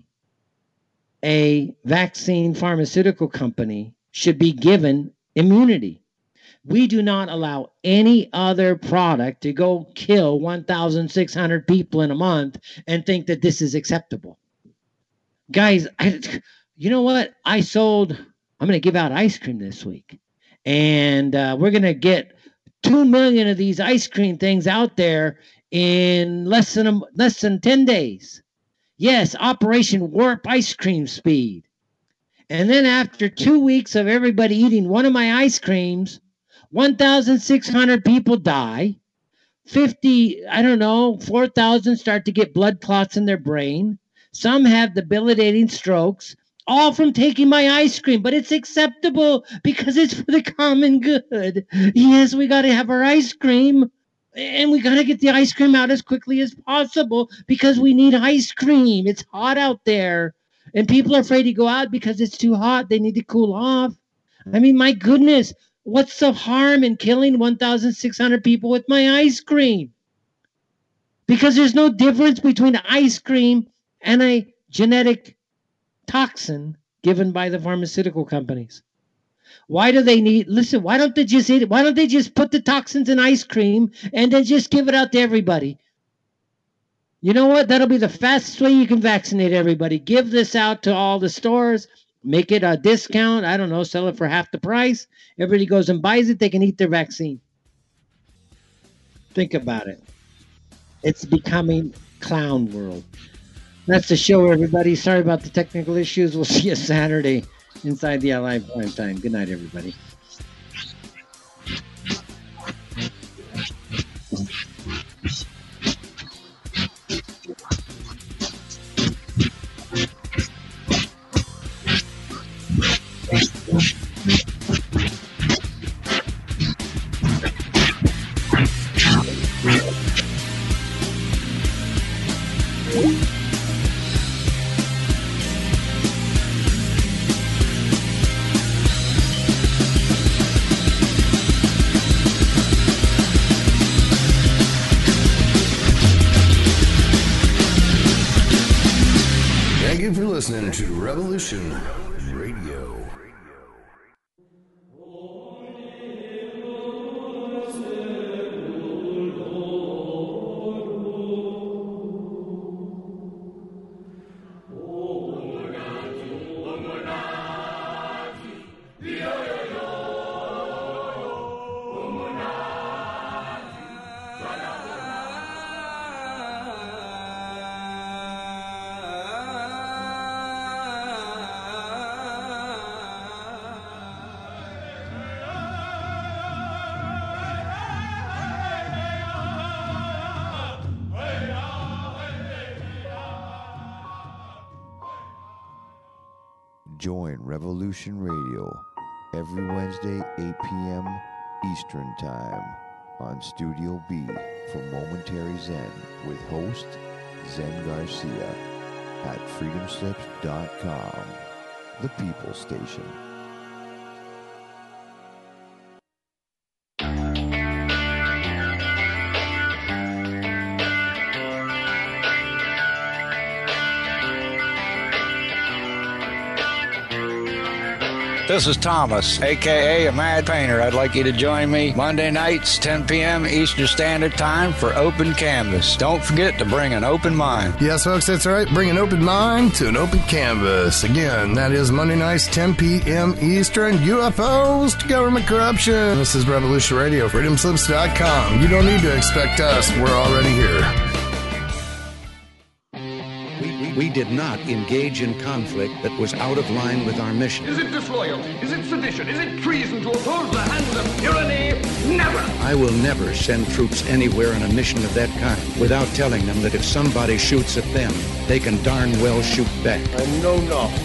a vaccine pharmaceutical company should be given immunity. We do not allow any other product to go kill one thousand six hundred people in a month and think that this is acceptable. Guys, I, you know what? I sold, I'm going to give out ice cream this week. And uh, we're going to get two million of these ice cream things out there in less than, a, less than ten days. Yes, Operation Warp Ice Cream Speed. And then after two weeks of everybody eating one of my ice creams, one thousand six hundred people die. fifty, I don't know, four thousand start to get blood clots in their brain. Some have debilitating strokes, all from taking my ice cream. But it's acceptable because it's for the common good. Yes, we got to have our ice cream. And we got to get the ice cream out as quickly as possible because we need ice cream. It's hot out there. And people are afraid to go out because it's too hot. They need to cool off. I mean, my goodness, what's the harm in killing one thousand six hundred people with my ice cream? Because there's no difference between ice cream and a genetic toxin given by the pharmaceutical companies. Why do they need, listen, why don't they just eat it? Why don't they just put the toxins in ice cream and then just give it out to everybody? You know what? That'll be the fastest way you can vaccinate everybody. Give this out to all the stores, make it a discount. I don't know, sell it for half the price. Everybody goes and buys it. They can eat their vaccine. Think about it. It's becoming clown world. That's the show, everybody. Sorry about the technical issues. We'll see you Saturday inside the L I Prime Time. Good night, everybody. listening to Revolution Radio. Join Revolution Radio every Wednesday, eight p.m. Eastern Time on Studio B for Momentary Zen with host Zen Garcia at freedom slips dot com, the People Station. This is Thomas, a k a. a Mad Painter. I'd like you to join me Monday nights, ten p.m. Eastern Standard Time for Open Canvas. Don't forget to bring an open mind. Yes, folks, that's right. Bring an open mind to an open canvas. Again, that is Monday nights, ten p.m. Eastern. U F Os to government corruption. This is Revolution Radio, freedom slips dot com. You don't need to expect us. We're already here. We did not engage in conflict that was out of line with our mission. Is it disloyalty? Is it sedition? Is it treason to oppose the hands of tyranny? Never! I will never send troops anywhere on a mission of that kind without telling them that if somebody shoots at them, they can darn well shoot back. I know not.